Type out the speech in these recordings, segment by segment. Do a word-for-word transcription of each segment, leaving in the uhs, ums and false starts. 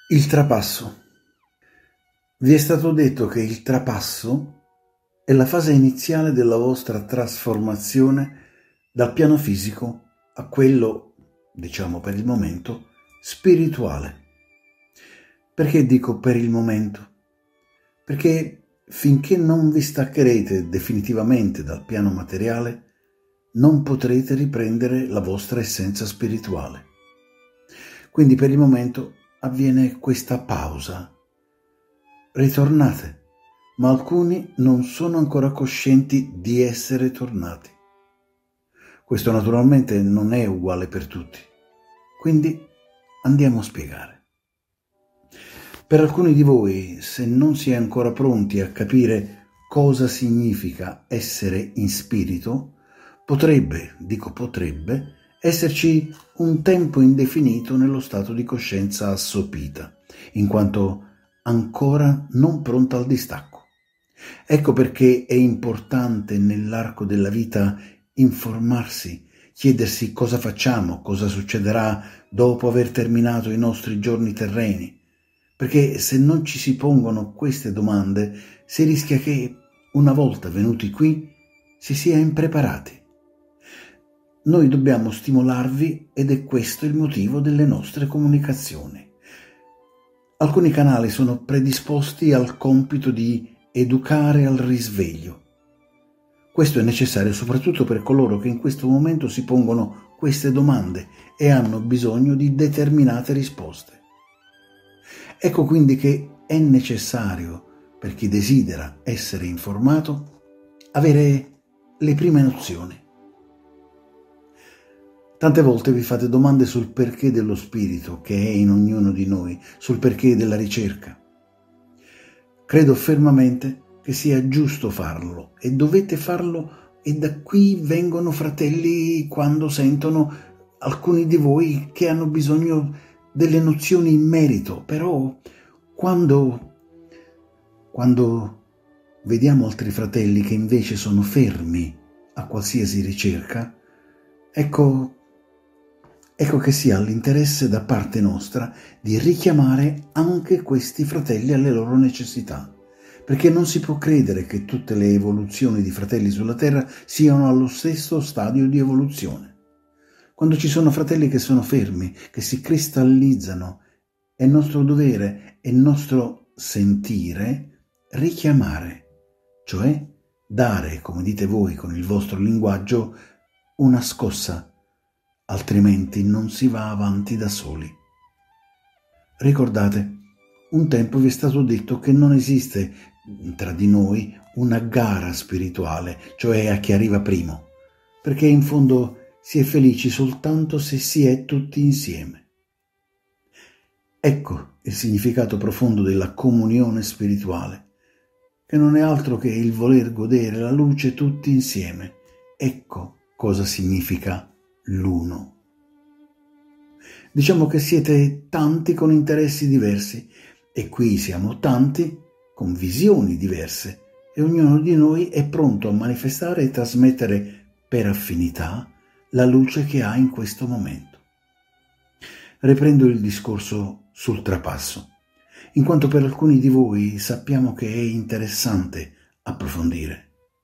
Il trapasso. Vi è stato detto che il trapasso è la fase iniziale della vostra trasformazione dal piano fisico a quello, diciamo per il momento, spirituale. Perché dico per il momento? Perché finché non vi staccherete definitivamente dal piano materiale, non potrete riprendere la vostra essenza spirituale. Quindi per il momento avviene questa pausa. Ritornate, ma alcuni non sono ancora coscienti di essere tornati. Questo naturalmente non è uguale per tutti, quindi andiamo a spiegare. Per alcuni di voi, se non si è ancora pronti a capire cosa significa essere in spirito, potrebbe, dico potrebbe, esserci un tempo indefinito nello stato di coscienza assopita, in quanto ancora non pronta al distacco. Ecco perché è importante nell'arco della vita informarsi, chiedersi cosa facciamo, cosa succederà dopo aver terminato i nostri giorni terreni, perché se non ci si pongono queste domande si rischia che, una volta venuti qui, si sia impreparati. Noi dobbiamo stimolarvi ed è questo il motivo delle nostre comunicazioni. Alcuni canali sono predisposti al compito di educare al risveglio. Questo è necessario soprattutto per coloro che in questo momento si pongono queste domande e hanno bisogno di determinate risposte. Ecco quindi che è necessario, per chi desidera essere informato, avere le prime nozioni. Tante volte vi fate domande sul perché dello spirito che è in ognuno di noi, sul perché della ricerca. Credo fermamente che sia giusto farlo e dovete farlo, e da qui vengono fratelli quando sentono alcuni di voi che hanno bisogno delle nozioni in merito, però quando, quando vediamo altri fratelli che invece sono fermi a qualsiasi ricerca, ecco Ecco che si ha l'interesse da parte nostra di richiamare anche questi fratelli alle loro necessità, perché non si può credere che tutte le evoluzioni di fratelli sulla Terra siano allo stesso stadio di evoluzione. Quando ci sono fratelli che sono fermi, che si cristallizzano, è nostro dovere, è nostro sentire richiamare, cioè dare, come dite voi con il vostro linguaggio, una scossa. Altrimenti non si va avanti da soli. Ricordate, un tempo vi è stato detto che non esiste tra di noi una gara spirituale, cioè a chi arriva primo, perché in fondo si è felici soltanto se si è tutti insieme. Ecco il significato profondo della comunione spirituale, che non è altro che il voler godere la luce tutti insieme. Ecco cosa significa l'uno. Diciamo che siete tanti con interessi diversi e qui siamo tanti con visioni diverse e ognuno di noi è pronto a manifestare e trasmettere per affinità la luce che ha in questo momento. Riprendo il discorso sul trapasso, in quanto per alcuni di voi sappiamo che è interessante approfondire.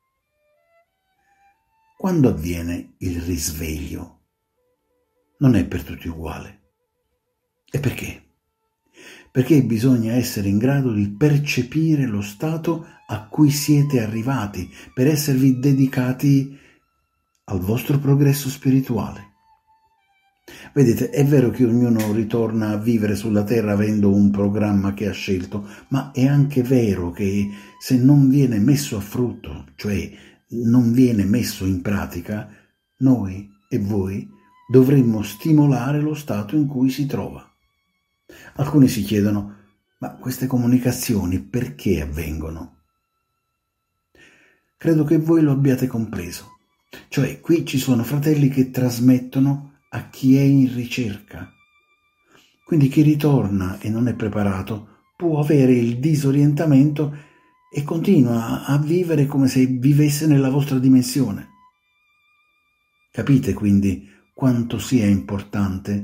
Quando avviene il risveglio? Non è per tutti uguale. E perché? Perché bisogna essere in grado di percepire lo stato a cui siete arrivati per esservi dedicati al vostro progresso spirituale. Vedete, è vero che ognuno ritorna a vivere sulla terra avendo un programma che ha scelto, ma è anche vero che se non viene messo a frutto, cioè non viene messo in pratica, noi e voi dovremmo stimolare lo stato in cui si trova. Alcuni si chiedono, ma queste comunicazioni perché avvengono? Credo che voi lo abbiate compreso. Cioè, qui ci sono fratelli che trasmettono a chi è in ricerca. Quindi chi ritorna e non è preparato può avere il disorientamento e continua a vivere come se vivesse nella vostra dimensione. Capite quindi quanto sia importante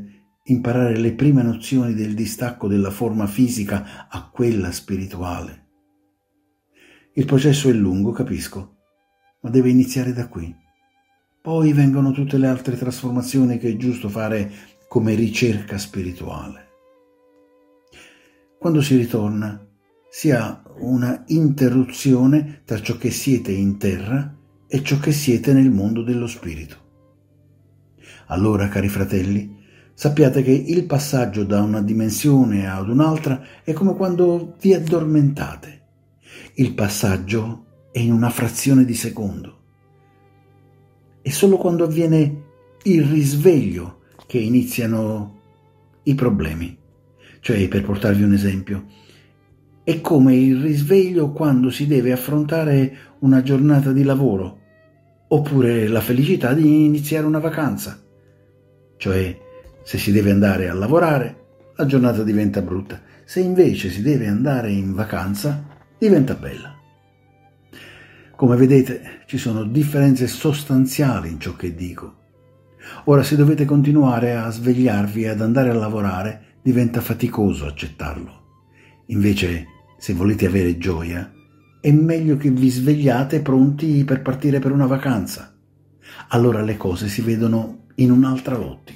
imparare le prime nozioni del distacco della forma fisica a quella spirituale. Il processo è lungo, capisco, ma deve iniziare da qui. Poi vengono tutte le altre trasformazioni che è giusto fare come ricerca spirituale. Quando si ritorna, si ha una interruzione tra ciò che siete in terra e ciò che siete nel mondo dello spirito. Allora, cari fratelli, sappiate che il passaggio da una dimensione ad un'altra è come quando vi addormentate. Il passaggio è in una frazione di secondo. È solo quando avviene il risveglio che iniziano i problemi. Cioè, per portarvi un esempio, è come il risveglio quando si deve affrontare una giornata di lavoro, oppure la felicità di iniziare una vacanza. Cioè, se si deve andare a lavorare, la giornata diventa brutta. Se invece si deve andare in vacanza, diventa bella. Come vedete, ci sono differenze sostanziali in ciò che dico. Ora, se dovete continuare a svegliarvi e ad andare a lavorare, diventa faticoso accettarlo. Invece, se volete avere gioia, è meglio che vi svegliate pronti per partire per una vacanza. Allora le cose si vedono in un'altra ottica.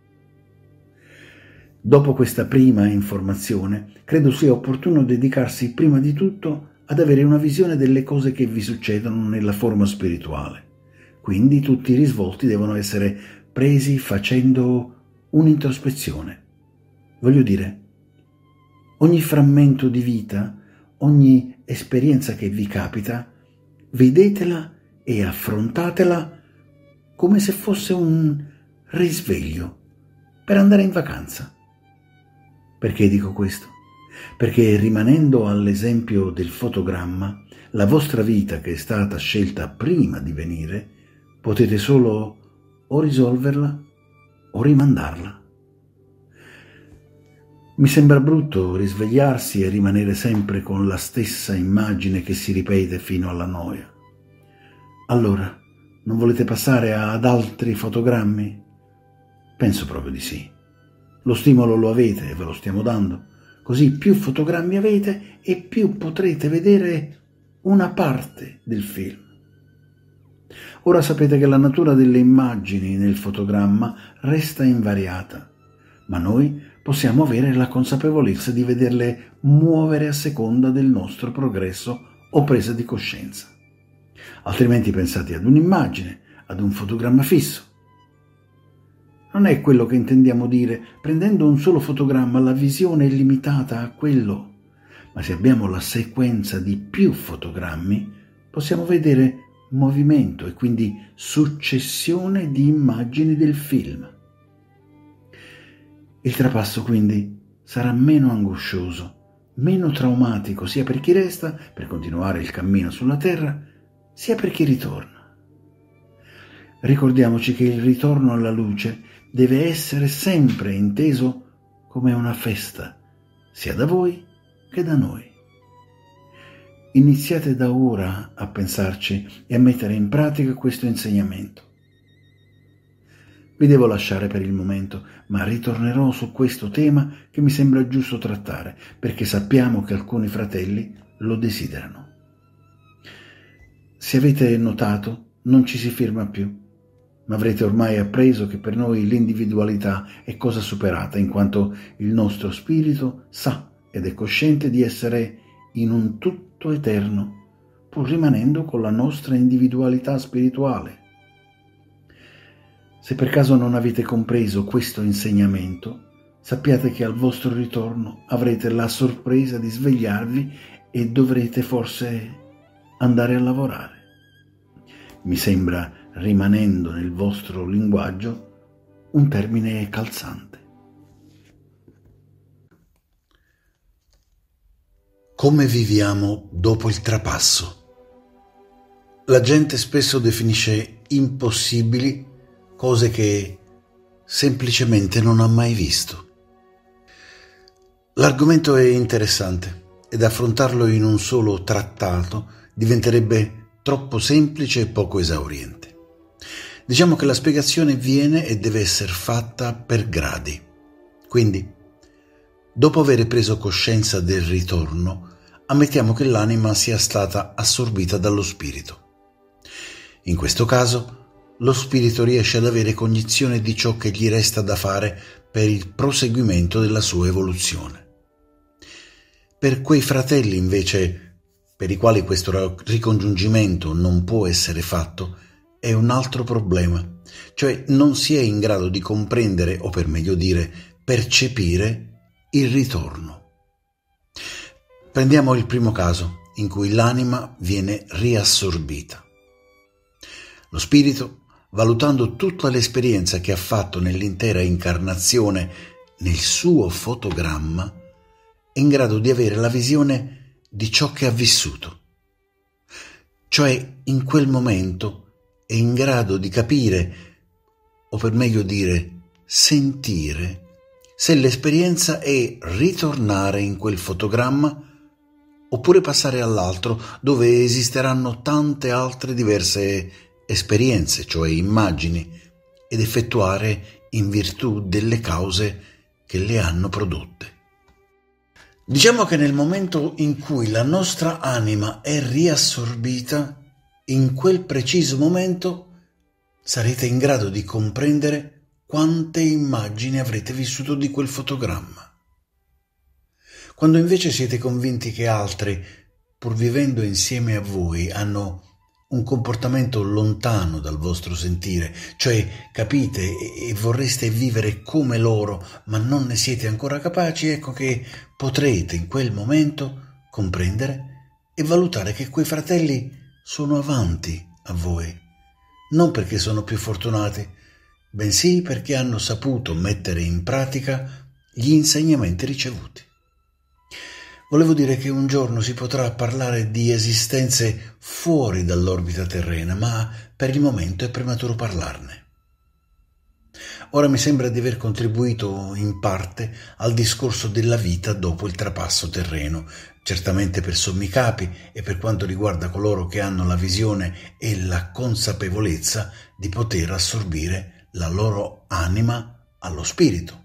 Dopo questa prima informazione, credo sia opportuno dedicarsi prima di tutto ad avere una visione delle cose che vi succedono nella forma spirituale. Quindi tutti i risvolti devono essere presi facendo un'introspezione. Voglio dire, ogni frammento di vita, ogni esperienza che vi capita, vedetela e affrontatela come se fosse un risveglio per andare in vacanza. Perché dico questo? Perché rimanendo all'esempio del fotogramma, la vostra vita che è stata scelta prima di venire, potete solo o risolverla o rimandarla. Mi sembra brutto risvegliarsi e rimanere sempre con la stessa immagine che si ripete fino alla noia. Allora, non volete passare ad altri fotogrammi? Penso proprio di sì. Lo stimolo lo avete e ve lo stiamo dando. Così più fotogrammi avete e più potrete vedere una parte del film. Ora sapete che la natura delle immagini nel fotogramma resta invariata, ma noi possiamo avere la consapevolezza di vederle muovere a seconda del nostro progresso o presa di coscienza. Altrimenti pensate ad un'immagine, ad un fotogramma fisso. Non è quello che intendiamo dire. Prendendo un solo fotogramma, la visione è limitata a quello, ma se abbiamo la sequenza di più fotogrammi, possiamo vedere movimento e quindi successione di immagini del film. Il trapasso quindi sarà meno angoscioso, meno traumatico sia per chi resta per continuare il cammino sulla terra, sia per chi ritorna. Ricordiamoci che il ritorno alla luce deve essere sempre inteso come una festa, sia da voi che da noi. Iniziate da ora a pensarci e a mettere in pratica questo insegnamento. Vi devo lasciare per il momento, ma ritornerò su questo tema che mi sembra giusto trattare, perché sappiamo che alcuni fratelli lo desiderano. Se avete notato, non ci si ferma più, ma avrete ormai appreso che per noi l'individualità è cosa superata, in quanto il nostro spirito sa ed è cosciente di essere in un tutto eterno, pur rimanendo con la nostra individualità spirituale. Se per caso non avete compreso questo insegnamento, sappiate che al vostro ritorno avrete la sorpresa di svegliarvi e dovrete forse andare a lavorare. Mi sembra, rimanendo nel vostro linguaggio, un termine calzante. Come viviamo dopo il trapasso? La gente spesso definisce impossibili cose che semplicemente non ha mai visto. L'argomento è interessante ed affrontarlo in un solo trattato diventerebbe troppo semplice e poco esauriente. Diciamo che la spiegazione viene e deve essere fatta per gradi. Quindi, dopo aver preso coscienza del ritorno, ammettiamo che l'anima sia stata assorbita dallo spirito. In questo caso, lo spirito riesce ad avere cognizione di ciò che gli resta da fare per il proseguimento della sua evoluzione. Per quei fratelli, invece, per i quali questo ricongiungimento non può essere fatto, è un altro problema, cioè non si è in grado di comprendere, o per meglio dire, percepire il ritorno. Prendiamo il primo caso, in cui l'anima viene riassorbita. Lo spirito, valutando tutta l'esperienza che ha fatto nell'intera incarnazione nel suo fotogramma, è in grado di avere la visione di ciò che ha vissuto. Cioè, in quel momento è in grado di capire, o per meglio dire, sentire, se l'esperienza è ritornare in quel fotogramma oppure passare all'altro, dove esisteranno tante altre diverse esperienze, cioè immagini, ed effettuare in virtù delle cause che le hanno prodotte. Diciamo che nel momento in cui la nostra anima è riassorbita, in quel preciso momento sarete in grado di comprendere quante immagini avrete vissuto di quel fotogramma. Quando invece siete convinti che altri, pur vivendo insieme a voi, hanno un comportamento lontano dal vostro sentire, cioè capite e vorreste vivere come loro, ma non ne siete ancora capaci, ecco che potrete in quel momento comprendere e valutare che quei fratelli sono avanti a voi, non perché sono più fortunati, bensì perché hanno saputo mettere in pratica gli insegnamenti ricevuti. Volevo dire che un giorno si potrà parlare di esistenze fuori dall'orbita terrena, ma per il momento è prematuro parlarne. Ora mi sembra di aver contribuito in parte al discorso della vita dopo il trapasso terreno, certamente per sommi capi e per quanto riguarda coloro che hanno la visione e la consapevolezza di poter assorbire la loro anima allo spirito.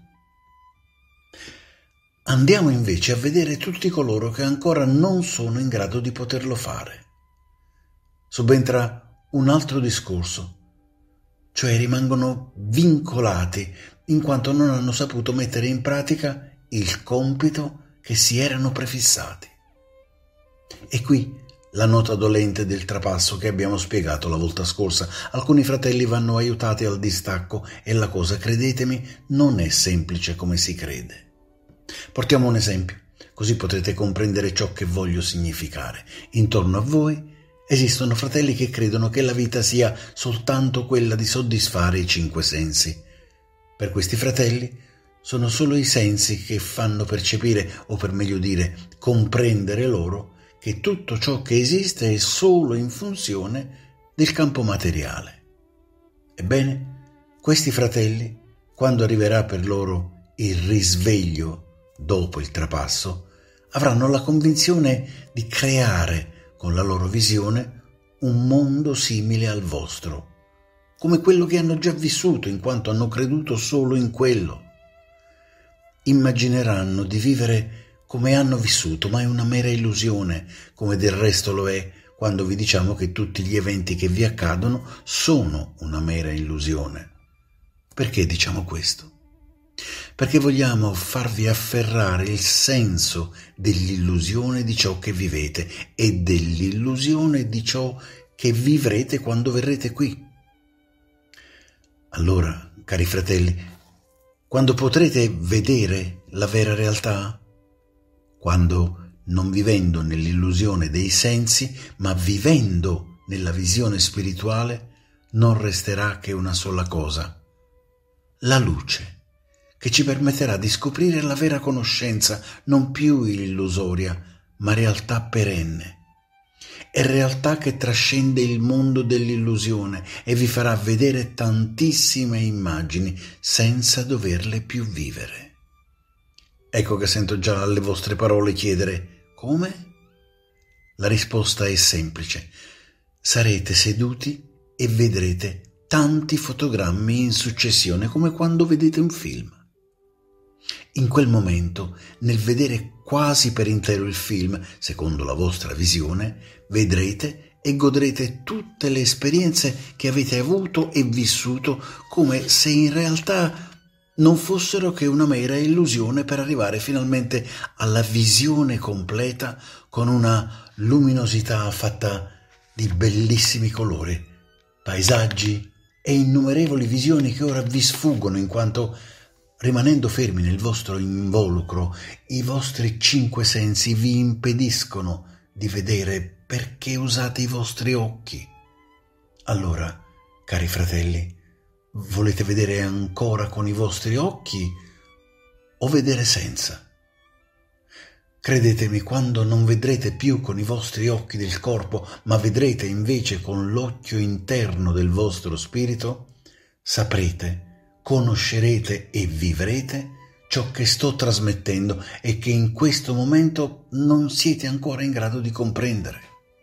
Andiamo invece a vedere tutti coloro che ancora non sono in grado di poterlo fare. Subentra un altro discorso, cioè rimangono vincolati in quanto non hanno saputo mettere in pratica il compito che si erano prefissati. E qui la nota dolente del trapasso che abbiamo spiegato la volta scorsa. Alcuni fratelli vanno aiutati al distacco e la cosa, credetemi, non è semplice come si crede. Portiamo un esempio, così potrete comprendere ciò che voglio significare. Intorno a voi esistono fratelli che credono che la vita sia soltanto quella di soddisfare i cinque sensi. Per questi fratelli sono solo i sensi che fanno percepire, o per meglio dire, comprendere loro, che tutto ciò che esiste è solo in funzione del campo materiale. Ebbene, questi fratelli, quando arriverà per loro il risveglio dopo il trapasso, avranno la convinzione di creare con la loro visione un mondo simile al vostro, come quello che hanno già vissuto in quanto hanno creduto solo in quello. Immagineranno di vivere come hanno vissuto, ma è una mera illusione, come del resto lo è quando vi diciamo che tutti gli eventi che vi accadono sono una mera illusione. Perché diciamo questo? Perché vogliamo farvi afferrare il senso dell'illusione di ciò che vivete e dell'illusione di ciò che vivrete quando verrete qui. Allora, cari fratelli, quando potrete vedere la vera realtà? Quando, non vivendo nell'illusione dei sensi, ma vivendo nella visione spirituale, non resterà che una sola cosa: la luce, che ci permetterà di scoprire la vera conoscenza, non più illusoria, ma realtà perenne. È realtà che trascende il mondo dell'illusione e vi farà vedere tantissime immagini senza doverle più vivere. Ecco che sento già alle vostre parole chiedere: come? La risposta è semplice. Sarete seduti e vedrete tanti fotogrammi in successione, come quando vedete un film. In quel momento, nel vedere quasi per intero il film, secondo la vostra visione, vedrete e godrete tutte le esperienze che avete avuto e vissuto come se in realtà non fossero che una mera illusione per arrivare finalmente alla visione completa con una luminosità fatta di bellissimi colori, paesaggi e innumerevoli visioni che ora vi sfuggono in quanto, rimanendo fermi nel vostro involucro, i vostri cinque sensi vi impediscono di vedere perché usate i vostri occhi. Allora, cari fratelli, volete vedere ancora con i vostri occhi o vedere senza? Credetemi, quando non vedrete più con i vostri occhi del corpo, ma vedrete invece con l'occhio interno del vostro spirito, saprete, conoscerete e vivrete ciò che sto trasmettendo e che in questo momento non siete ancora in grado di comprendere.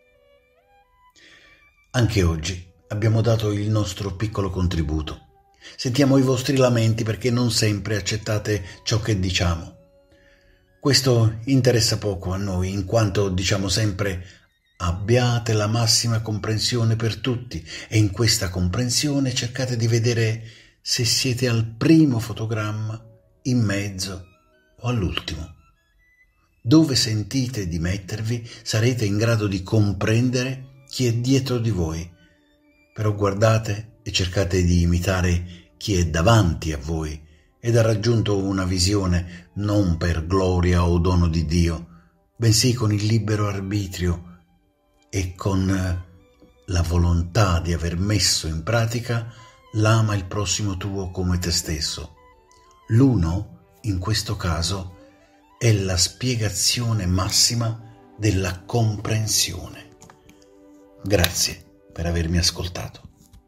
Anche oggi abbiamo dato il nostro piccolo contributo. Sentiamo i vostri lamenti perché non sempre accettate ciò che diciamo. Questo interessa poco a noi, in quanto diciamo sempre abbiate la massima comprensione per tutti e in questa comprensione cercate di vedere se siete al primo fotogramma, in mezzo o all'ultimo. Dove sentite di mettervi sarete in grado di comprendere chi è dietro di voi. Però guardate e cercate di imitare chi è davanti a voi ed ha raggiunto una visione non per gloria o dono di Dio, bensì con il libero arbitrio e con la volontà di aver messo in pratica l'ama il prossimo tuo come te stesso. L'uno, in questo caso, è la spiegazione massima della comprensione. Grazie per avermi ascoltato.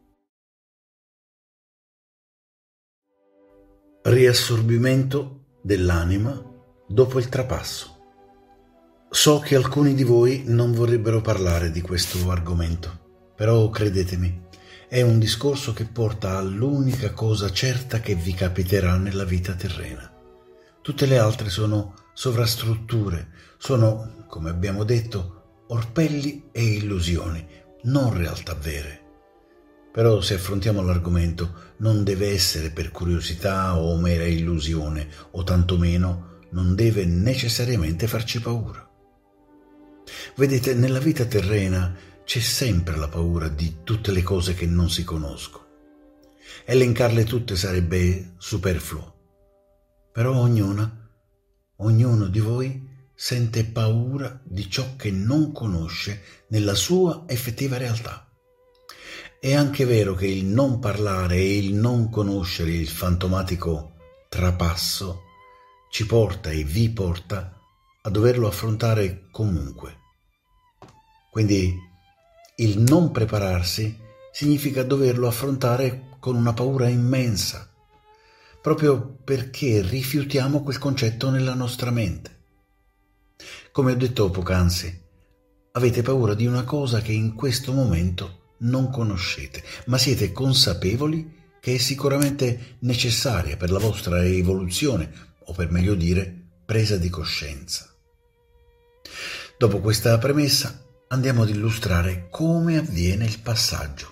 Riassorbimento dell'anima dopo il trapasso. So che alcuni di voi non vorrebbero parlare di questo argomento, però credetemi, è un discorso che porta all'unica cosa certa che vi capiterà nella vita terrena. Tutte le altre sono sovrastrutture, sono, come abbiamo detto, orpelli e illusioni, non realtà vere. Però se affrontiamo l'argomento non deve essere per curiosità o mera illusione, o tantomeno non deve necessariamente farci paura. Vedete, nella vita terrena c'è sempre la paura di tutte le cose che non si conoscono. Elencarle tutte sarebbe superfluo. Però ognuna, ognuno di voi sente paura di ciò che non conosce nella sua effettiva realtà. È anche vero che il non parlare e il non conoscere il fantomatico trapasso ci porta e vi porta a doverlo affrontare comunque. Quindi il non prepararsi significa doverlo affrontare con una paura immensa, proprio perché rifiutiamo quel concetto nella nostra mente. Come ho detto poc'anzi, avete paura di una cosa che in questo momento non conoscete, ma siete consapevoli che è sicuramente necessaria per la vostra evoluzione, o per meglio dire, presa di coscienza. Dopo questa premessa, andiamo ad illustrare come avviene il passaggio.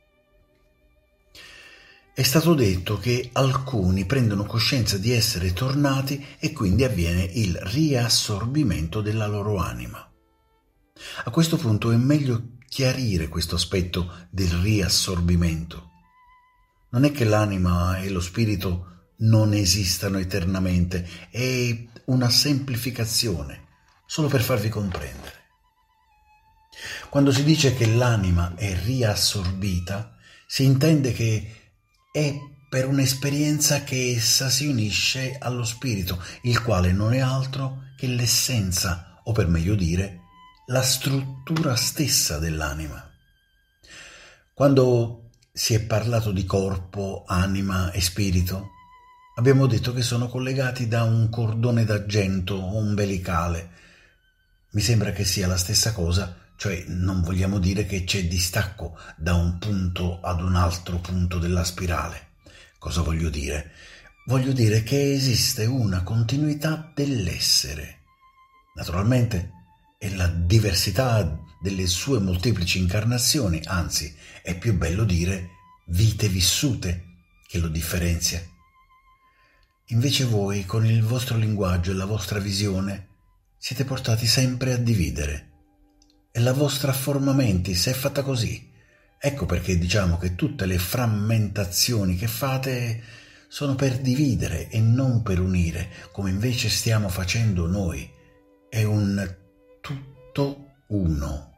È stato detto che alcuni prendono coscienza di essere tornati e quindi avviene il riassorbimento della loro anima. A questo punto è meglio chiarire questo aspetto del riassorbimento. Non è che l'anima e lo spirito non esistano eternamente, è una semplificazione, solo per farvi comprendere. Quando si dice che l'anima è riassorbita, si intende che è per un'esperienza che essa si unisce allo spirito, il quale non è altro che l'essenza, o per meglio dire, la struttura stessa dell'anima. Quando si è parlato di corpo, anima e spirito, abbiamo detto che sono collegati da un cordone d'argento ombelicale. Mi sembra che sia la stessa cosa, cioè non vogliamo dire che c'è distacco da un punto ad un altro punto della spirale. Cosa voglio dire? voglio dire che esiste una continuità dell'essere. Naturalmente è la diversità delle sue molteplici incarnazioni, anzi è più bello dire vite vissute, che lo differenzia. Invece voi, con il vostro linguaggio e la vostra visione, siete portati sempre a dividere. E la vostra forma mentis è fatta così. Ecco perché diciamo che tutte le frammentazioni che fate sono per dividere e non per unire, come invece stiamo facendo noi. È un tutto uno.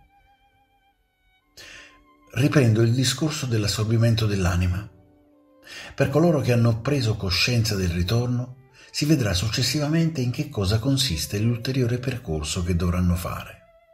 Riprendo il discorso dell'assorbimento dell'anima. Per coloro che hanno preso coscienza del ritorno, si vedrà successivamente in che cosa consiste l'ulteriore percorso che dovranno fare.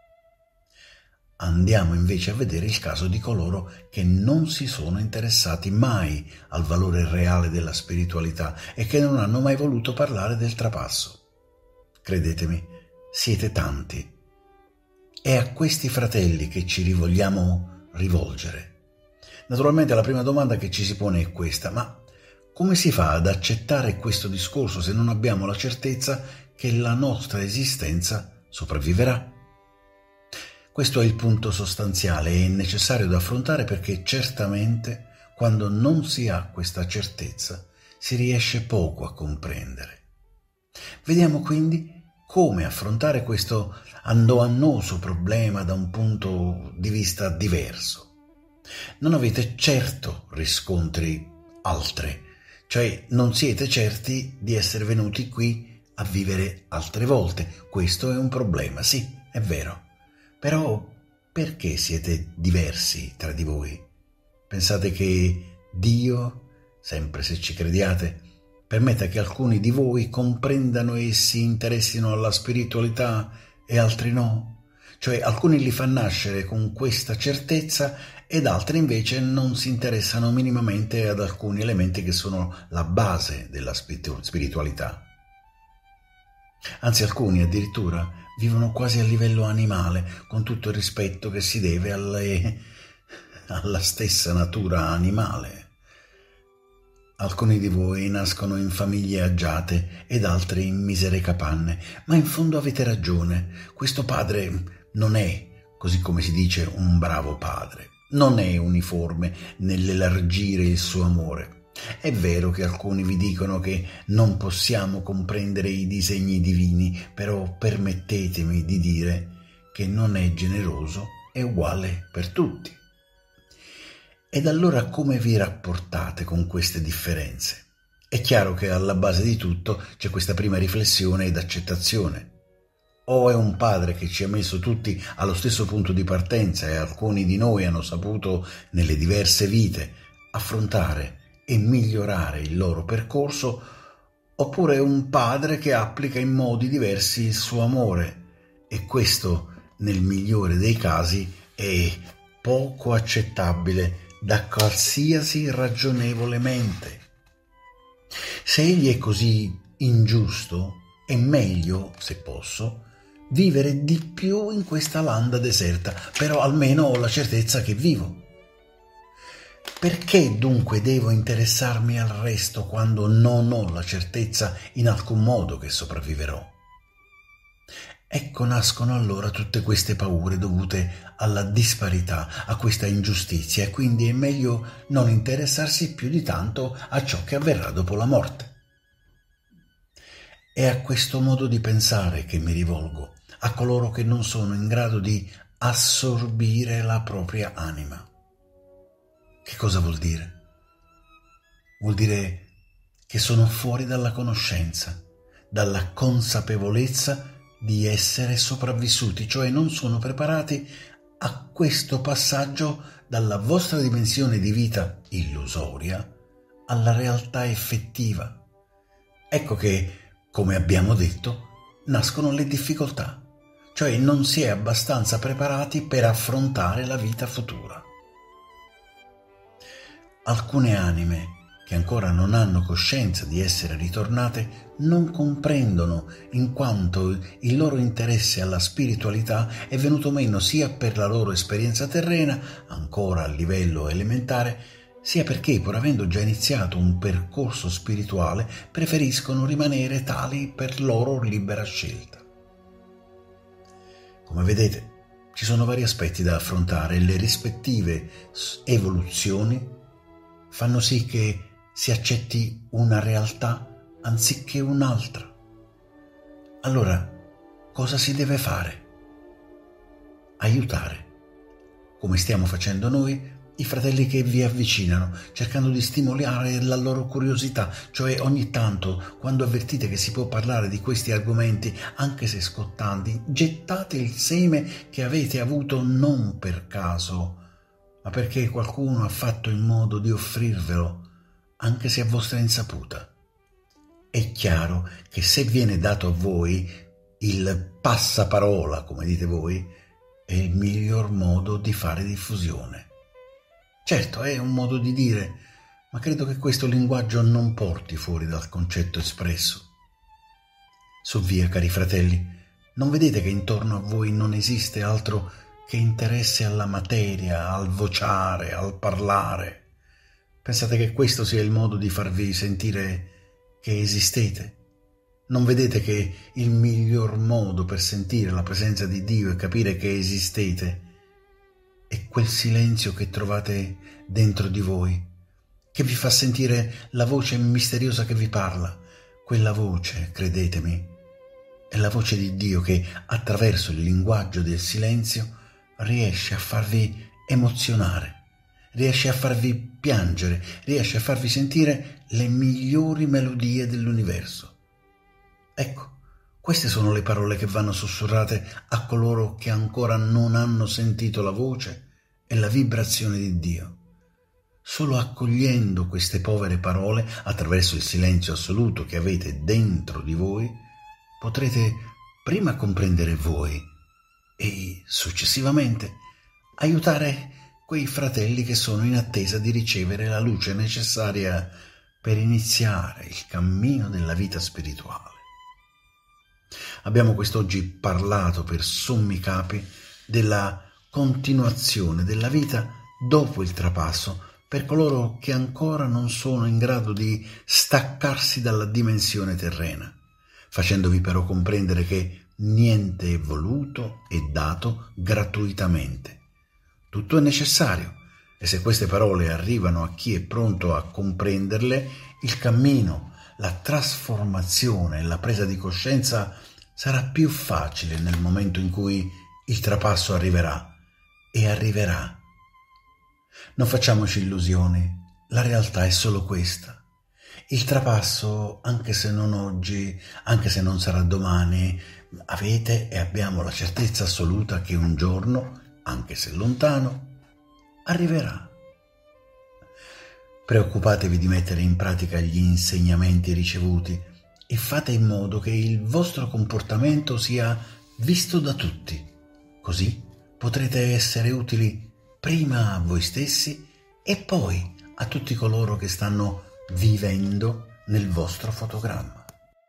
Andiamo invece a vedere il caso di coloro che non si sono interessati mai al valore reale della spiritualità e che non hanno mai voluto parlare del trapasso. Credetemi, siete tanti. È a questi fratelli che ci vogliamo rivolgere. Naturalmente la prima domanda che ci si pone è questa: ma come si fa ad accettare questo discorso se non abbiamo la certezza che la nostra esistenza sopravviverà? Questo è il punto sostanziale e necessario da affrontare, perché certamente quando non si ha questa certezza si riesce poco a comprendere. Vediamo quindi come affrontare questo annoso problema da un punto di vista diverso. Non avete certo riscontri altre, cioè non siete certi di essere venuti qui a vivere altre volte. Questo è un problema, sì, è vero. Però perché siete diversi tra di voi? Pensate che Dio, sempre se ci crediate, permetta che alcuni di voi comprendano e si interessino alla spiritualità e altri no? Cioè alcuni li fa nascere con questa certezza ed altri invece non si interessano minimamente ad alcuni elementi che sono la base della spiritualità. Anzi, alcuni addirittura vivono quasi a livello animale, con tutto il rispetto che si deve alle, alla stessa natura animale. Alcuni di voi nascono in famiglie agiate ed altri in misere capanne, ma in fondo avete ragione. Questo padre non è, così come si dice, un bravo padre. Non è uniforme nell'elargire il suo amore. È vero che alcuni vi dicono che non possiamo comprendere i disegni divini, però permettetemi di dire che non è generoso e uguale per tutti. Ed allora come vi rapportate con queste differenze? È chiaro che alla base di tutto c'è questa prima riflessione ed accettazione. O è un padre che ci ha messo tutti allo stesso punto di partenza e alcuni di noi hanno saputo nelle diverse vite affrontare e migliorare il loro percorso, oppure è un padre che applica in modi diversi il suo amore, e questo nel migliore dei casi è poco accettabile da qualsiasi ragionevole mente. Se egli è così ingiusto, è meglio, se posso, vivere di più in questa landa deserta, però almeno ho la certezza che vivo. Perché dunque devo interessarmi al resto quando non ho la certezza in alcun modo che sopravviverò? Ecco nascono allora tutte queste paure dovute alla disparità, a questa ingiustizia, e quindi è meglio non interessarsi più di tanto a ciò che avverrà dopo la morte. È a questo modo di pensare che mi rivolgo a coloro che non sono in grado di assorbire la propria anima. Che cosa vuol dire? Vuol dire che sono fuori dalla conoscenza, dalla consapevolezza di essere sopravvissuti, cioè non sono preparati a questo passaggio dalla vostra dimensione di vita illusoria alla realtà effettiva. Ecco che, come abbiamo detto, nascono le difficoltà, cioè non si è abbastanza preparati per affrontare la vita futura. Alcune anime che ancora non hanno coscienza di essere ritornate non comprendono in quanto il loro interesse alla spiritualità è venuto meno sia per la loro esperienza terrena, ancora a livello elementare, sia perché, pur avendo già iniziato un percorso spirituale, preferiscono rimanere tali per loro libera scelta. Come vedete, ci sono vari aspetti da affrontare e le rispettive evoluzioni fanno sì che si accetti una realtà anziché un'altra. Allora, cosa si deve fare? Aiutare, come stiamo facendo noi, i fratelli che vi avvicinano, cercando di stimolare la loro curiosità, cioè ogni tanto, quando avvertite che si può parlare di questi argomenti, anche se scottanti, gettate il seme che avete avuto non per caso, ma perché qualcuno ha fatto in modo di offrirvelo, anche se a vostra insaputa. È chiaro che se viene dato a voi il passaparola, come dite voi, è il miglior modo di fare diffusione. Certo, è un modo di dire, ma credo che questo linguaggio non porti fuori dal concetto espresso. Su via, cari fratelli, non vedete che intorno a voi non esiste altro che interesse alla materia, al vociare, al parlare? Pensate che questo sia il modo di farvi sentire che esistete? Non vedete che il miglior modo per sentire la presenza di Dio e capire che esistete è quel silenzio che trovate dentro di voi, che vi fa sentire la voce misteriosa che vi parla? Quella voce, credetemi, è la voce di Dio che, attraverso il linguaggio del silenzio, riesce a farvi emozionare, riesce a farvi piangere, riesce a farvi sentire le migliori melodie dell'universo. Ecco, queste sono le parole che vanno sussurrate a coloro che ancora non hanno sentito la voce e la vibrazione di Dio. Solo accogliendo queste povere parole attraverso il silenzio assoluto che avete dentro di voi, potrete prima comprendere voi e successivamente aiutare quei fratelli che sono in attesa di ricevere la luce necessaria per iniziare il cammino della vita spirituale. Abbiamo quest'oggi parlato per sommi capi della continuazione della vita dopo il trapasso per coloro che ancora non sono in grado di staccarsi dalla dimensione terrena, facendovi però comprendere che niente è voluto e dato gratuitamente. Tutto è necessario, e se queste parole arrivano a chi è pronto a comprenderle, il cammino, la trasformazione e la presa di coscienza sarà più facile nel momento in cui il trapasso arriverà, e arriverà. Non facciamoci illusioni, la realtà è solo questa. Il trapasso, anche se non oggi, anche se non sarà domani, avete e abbiamo la certezza assoluta che un giorno, anche se lontano, arriverà. Preoccupatevi di mettere in pratica gli insegnamenti ricevuti e fate in modo che il vostro comportamento sia visto da tutti. Così potrete essere utili prima a voi stessi e poi a tutti coloro che stanno vivendo nel vostro fotogramma.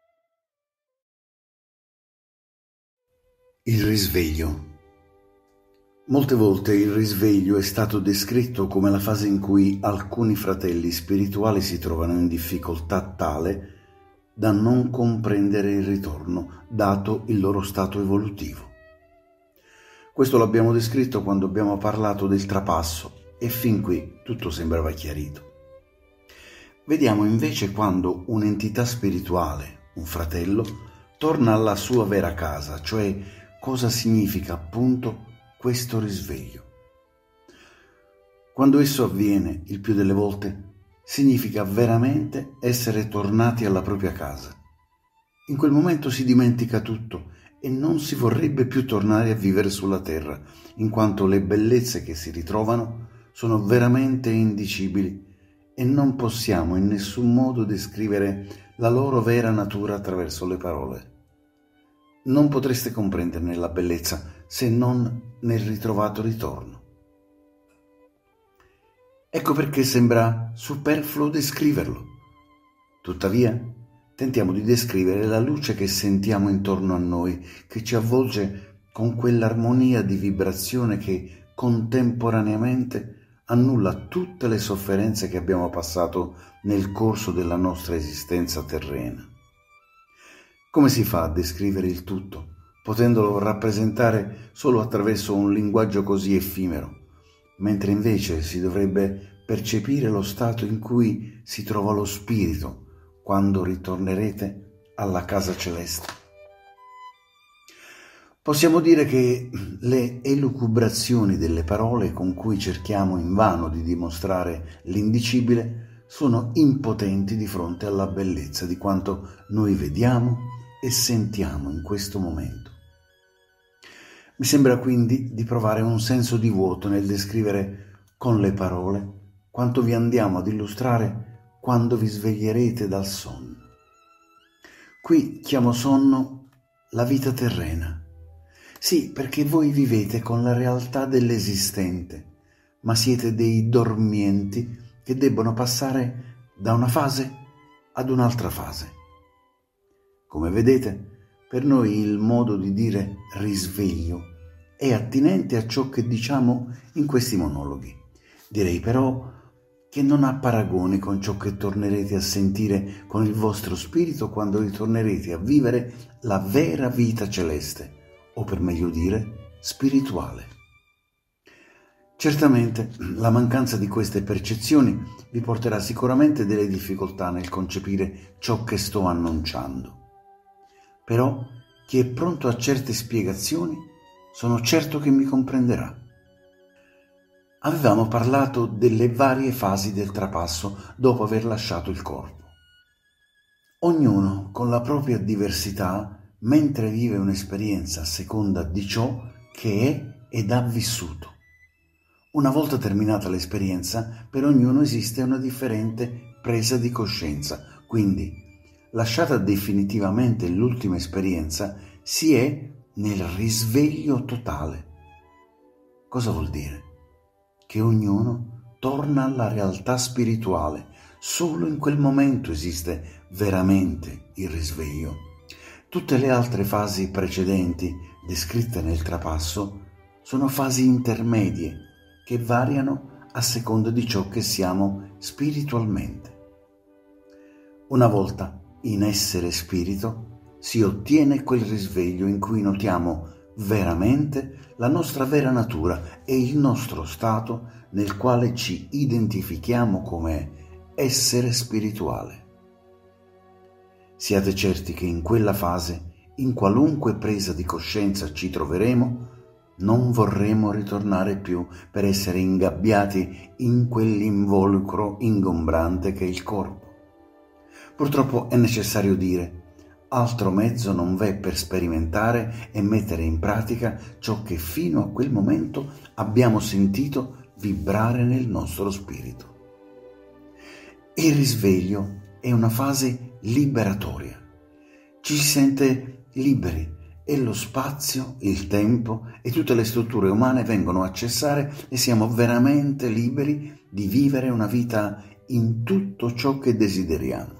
Il risveglio. Molte volte il risveglio è stato descritto come la fase in cui alcuni fratelli spirituali si trovano in difficoltà tale da non comprendere il ritorno, dato il loro stato evolutivo. Questo l'abbiamo descritto quando abbiamo parlato del trapasso e fin qui tutto sembrava chiarito. Vediamo invece quando un'entità spirituale, un fratello, torna alla sua vera casa, cioè cosa significa appunto questo risveglio. Quando esso avviene, il più delle volte, significa veramente essere tornati alla propria casa. In quel momento si dimentica tutto e non si vorrebbe più tornare a vivere sulla terra, in quanto le bellezze che si ritrovano sono veramente indicibili e non possiamo in nessun modo descrivere la loro vera natura attraverso le parole. Non potreste comprenderne la bellezza se non nel ritrovato ritorno. Ecco perché sembra superfluo descriverlo. Tuttavia, tentiamo di descrivere la luce che sentiamo intorno a noi, che ci avvolge con quell'armonia di vibrazione che contemporaneamente annulla tutte le sofferenze che abbiamo passato nel corso della nostra esistenza terrena. Come si fa a descrivere il tutto, potendolo rappresentare solo attraverso un linguaggio così effimero, mentre invece si dovrebbe percepire lo stato in cui si trova lo spirito quando ritornerete alla casa celeste? Possiamo dire che le elucubrazioni delle parole con cui cerchiamo invano di dimostrare l'indicibile sono impotenti di fronte alla bellezza di quanto noi vediamo e sentiamo in questo momento. Mi sembra quindi di provare un senso di vuoto nel descrivere con le parole quanto vi andiamo ad illustrare quando vi sveglierete dal sonno. Qui chiamo sonno la vita terrena. Sì, perché voi vivete con la realtà dell'esistente, ma siete dei dormienti che debbono passare da una fase ad un'altra fase. Come vedete, per noi il modo di dire risveglio è attinente a ciò che diciamo in questi monologhi. Direi però che non ha paragoni con ciò che tornerete a sentire con il vostro spirito quando ritornerete a vivere la vera vita celeste, o per meglio dire, spirituale. Certamente la mancanza di queste percezioni vi porterà sicuramente delle difficoltà nel concepire ciò che sto annunciando. Però chi è pronto a certe spiegazioni, sono certo che mi comprenderà. Avevamo parlato delle varie fasi del trapasso dopo aver lasciato il corpo. Ognuno con la propria diversità, mentre vive un'esperienza a seconda di ciò che è ed ha vissuto. Una volta terminata l'esperienza, per ognuno esiste una differente presa di coscienza, quindi, lasciata definitivamente l'ultima esperienza, si è nel risveglio totale. Cosa vuol dire? Che ognuno torna alla realtà spirituale. Solo in quel momento esiste veramente il risveglio. Tutte le altre fasi precedenti, descritte nel trapasso, sono fasi intermedie che variano a seconda di ciò che siamo spiritualmente. Una volta in essere spirito, si ottiene quel risveglio in cui notiamo veramente la nostra vera natura e il nostro stato nel quale ci identifichiamo come essere spirituale. Siate certi che in quella fase, in qualunque presa di coscienza ci troveremo, non vorremmo ritornare più per essere ingabbiati in quell'involucro ingombrante che è il corpo. Purtroppo è necessario dire, altro mezzo non v'è per sperimentare e mettere in pratica ciò che fino a quel momento abbiamo sentito vibrare nel nostro spirito. Il risveglio è una fase liberatoria. Ci si sente liberi e lo spazio, il tempo e tutte le strutture umane vengono a cessare e siamo veramente liberi di vivere una vita in tutto ciò che desideriamo.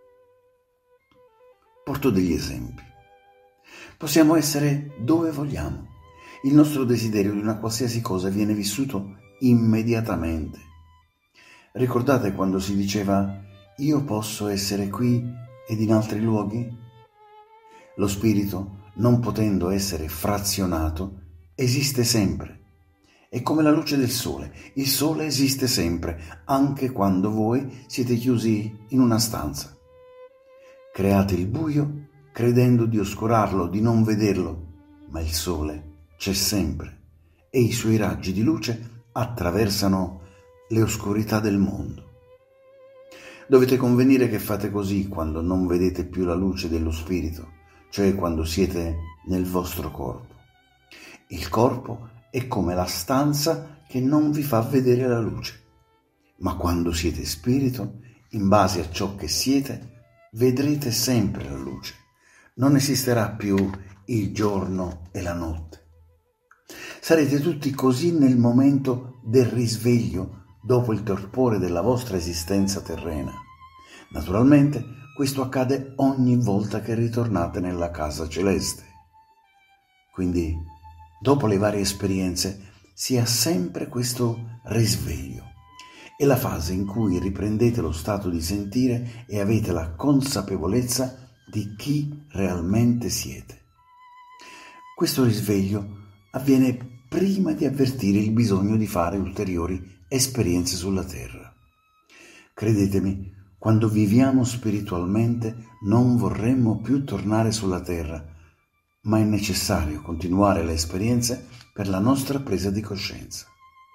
Porto degli esempi. Possiamo essere dove vogliamo. Il nostro desiderio di una qualsiasi cosa viene vissuto immediatamente. Ricordate quando si diceva «Io posso essere qui ed in altri luoghi?» Lo spirito, non potendo essere frazionato, esiste sempre. È come la luce del sole. Il sole esiste sempre, anche quando voi siete chiusi in una stanza. Create il buio credendo di oscurarlo, di non vederlo, ma il sole c'è sempre e i suoi raggi di luce attraversano le oscurità del mondo. Dovete convenire che fate così quando non vedete più la luce dello spirito, cioè quando siete nel vostro corpo. Il corpo è come la stanza che non vi fa vedere la luce, ma quando siete spirito, in base a ciò che siete, vedrete sempre la luce. Non esisterà più il giorno e la notte. Sarete tutti così nel momento del risveglio dopo il torpore della vostra esistenza terrena. Naturalmente, questo accade ogni volta che ritornate nella casa celeste. Quindi, dopo le varie esperienze, sia sempre questo risveglio. È la fase in cui riprendete lo stato di sentire e avete la consapevolezza di chi realmente siete. Questo risveglio avviene prima di avvertire il bisogno di fare ulteriori esperienze sulla terra. Credetemi, quando viviamo spiritualmente non vorremmo più tornare sulla terra, ma è necessario continuare le esperienze per la nostra presa di coscienza.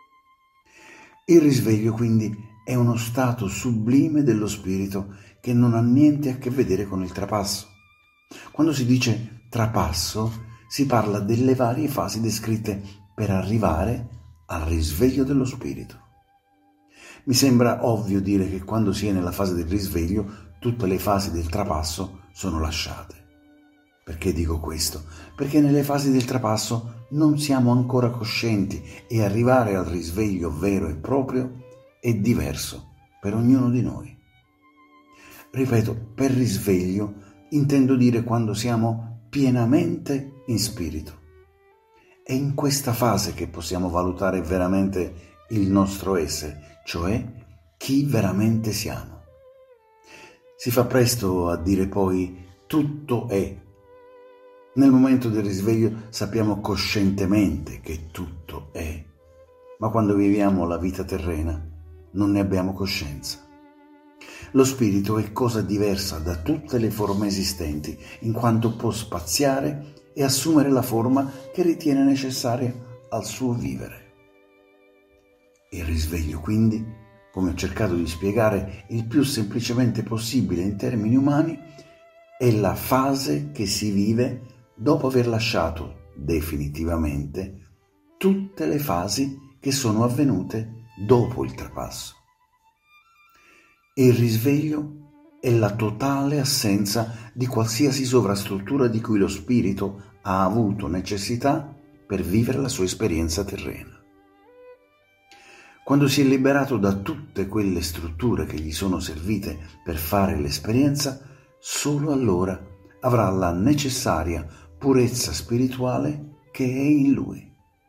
Il risveglio quindi è uno stato sublime dello spirito che non ha niente a che vedere con il trapasso. Quando si dice trapasso, si parla delle varie fasi descritte per arrivare al risveglio dello spirito. Mi sembra ovvio dire che quando si è nella fase del risveglio, tutte le fasi del trapasso sono lasciate. Perché dico questo? Perché nelle fasi del trapasso non siamo ancora coscienti e arrivare al risveglio vero e proprio è diverso per ognuno di noi. Ripeto, per risveglio intendo dire quando siamo pienamente in spirito. È in questa fase che possiamo valutare veramente il nostro essere, cioè chi veramente siamo. Si fa presto a dire poi tutto è. Nel momento del risveglio sappiamo coscientemente che tutto è, ma quando viviamo la vita terrena non ne abbiamo coscienza. Lo spirito è cosa diversa da tutte le forme esistenti, in quanto può spaziare e assumere la forma che ritiene necessaria al suo vivere. Il risveglio, quindi, come ho cercato di spiegare il più semplicemente possibile in termini umani, è la fase che si vive dopo aver lasciato definitivamente tutte le fasi che sono avvenute dopo il trapasso. Il risveglio è la totale assenza di qualsiasi sovrastruttura di cui lo spirito ha avuto necessità per vivere la sua esperienza terrena. Quando si è liberato da tutte quelle strutture che gli sono servite per fare l'esperienza, solo allora avrà la necessaria purezza spirituale che è in lui.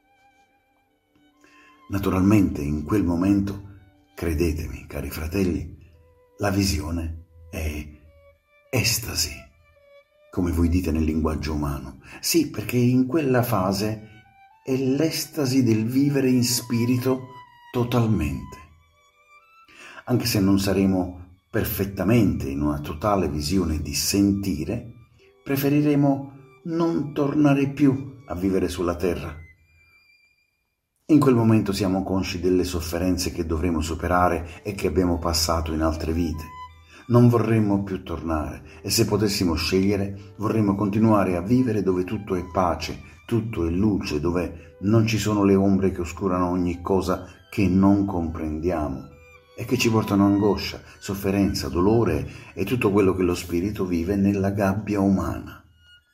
Naturalmente in quel momento, credetemi cari fratelli, la visione è estasi, come voi dite nel linguaggio umano. Sì, perché in quella fase è l'estasi del vivere in spirito totalmente. Anche se non saremo perfettamente in una totale visione di sentire, preferiremo non tornare più a vivere sulla terra. In quel momento siamo consci delle sofferenze che dovremo superare e che abbiamo passato in altre vite. Non vorremmo più tornare e se potessimo scegliere vorremmo continuare a vivere dove tutto è pace, tutto è luce, dove non ci sono le ombre che oscurano ogni cosa che non comprendiamo e che ci portano angoscia, sofferenza, dolore e tutto quello che lo spirito vive nella gabbia umana.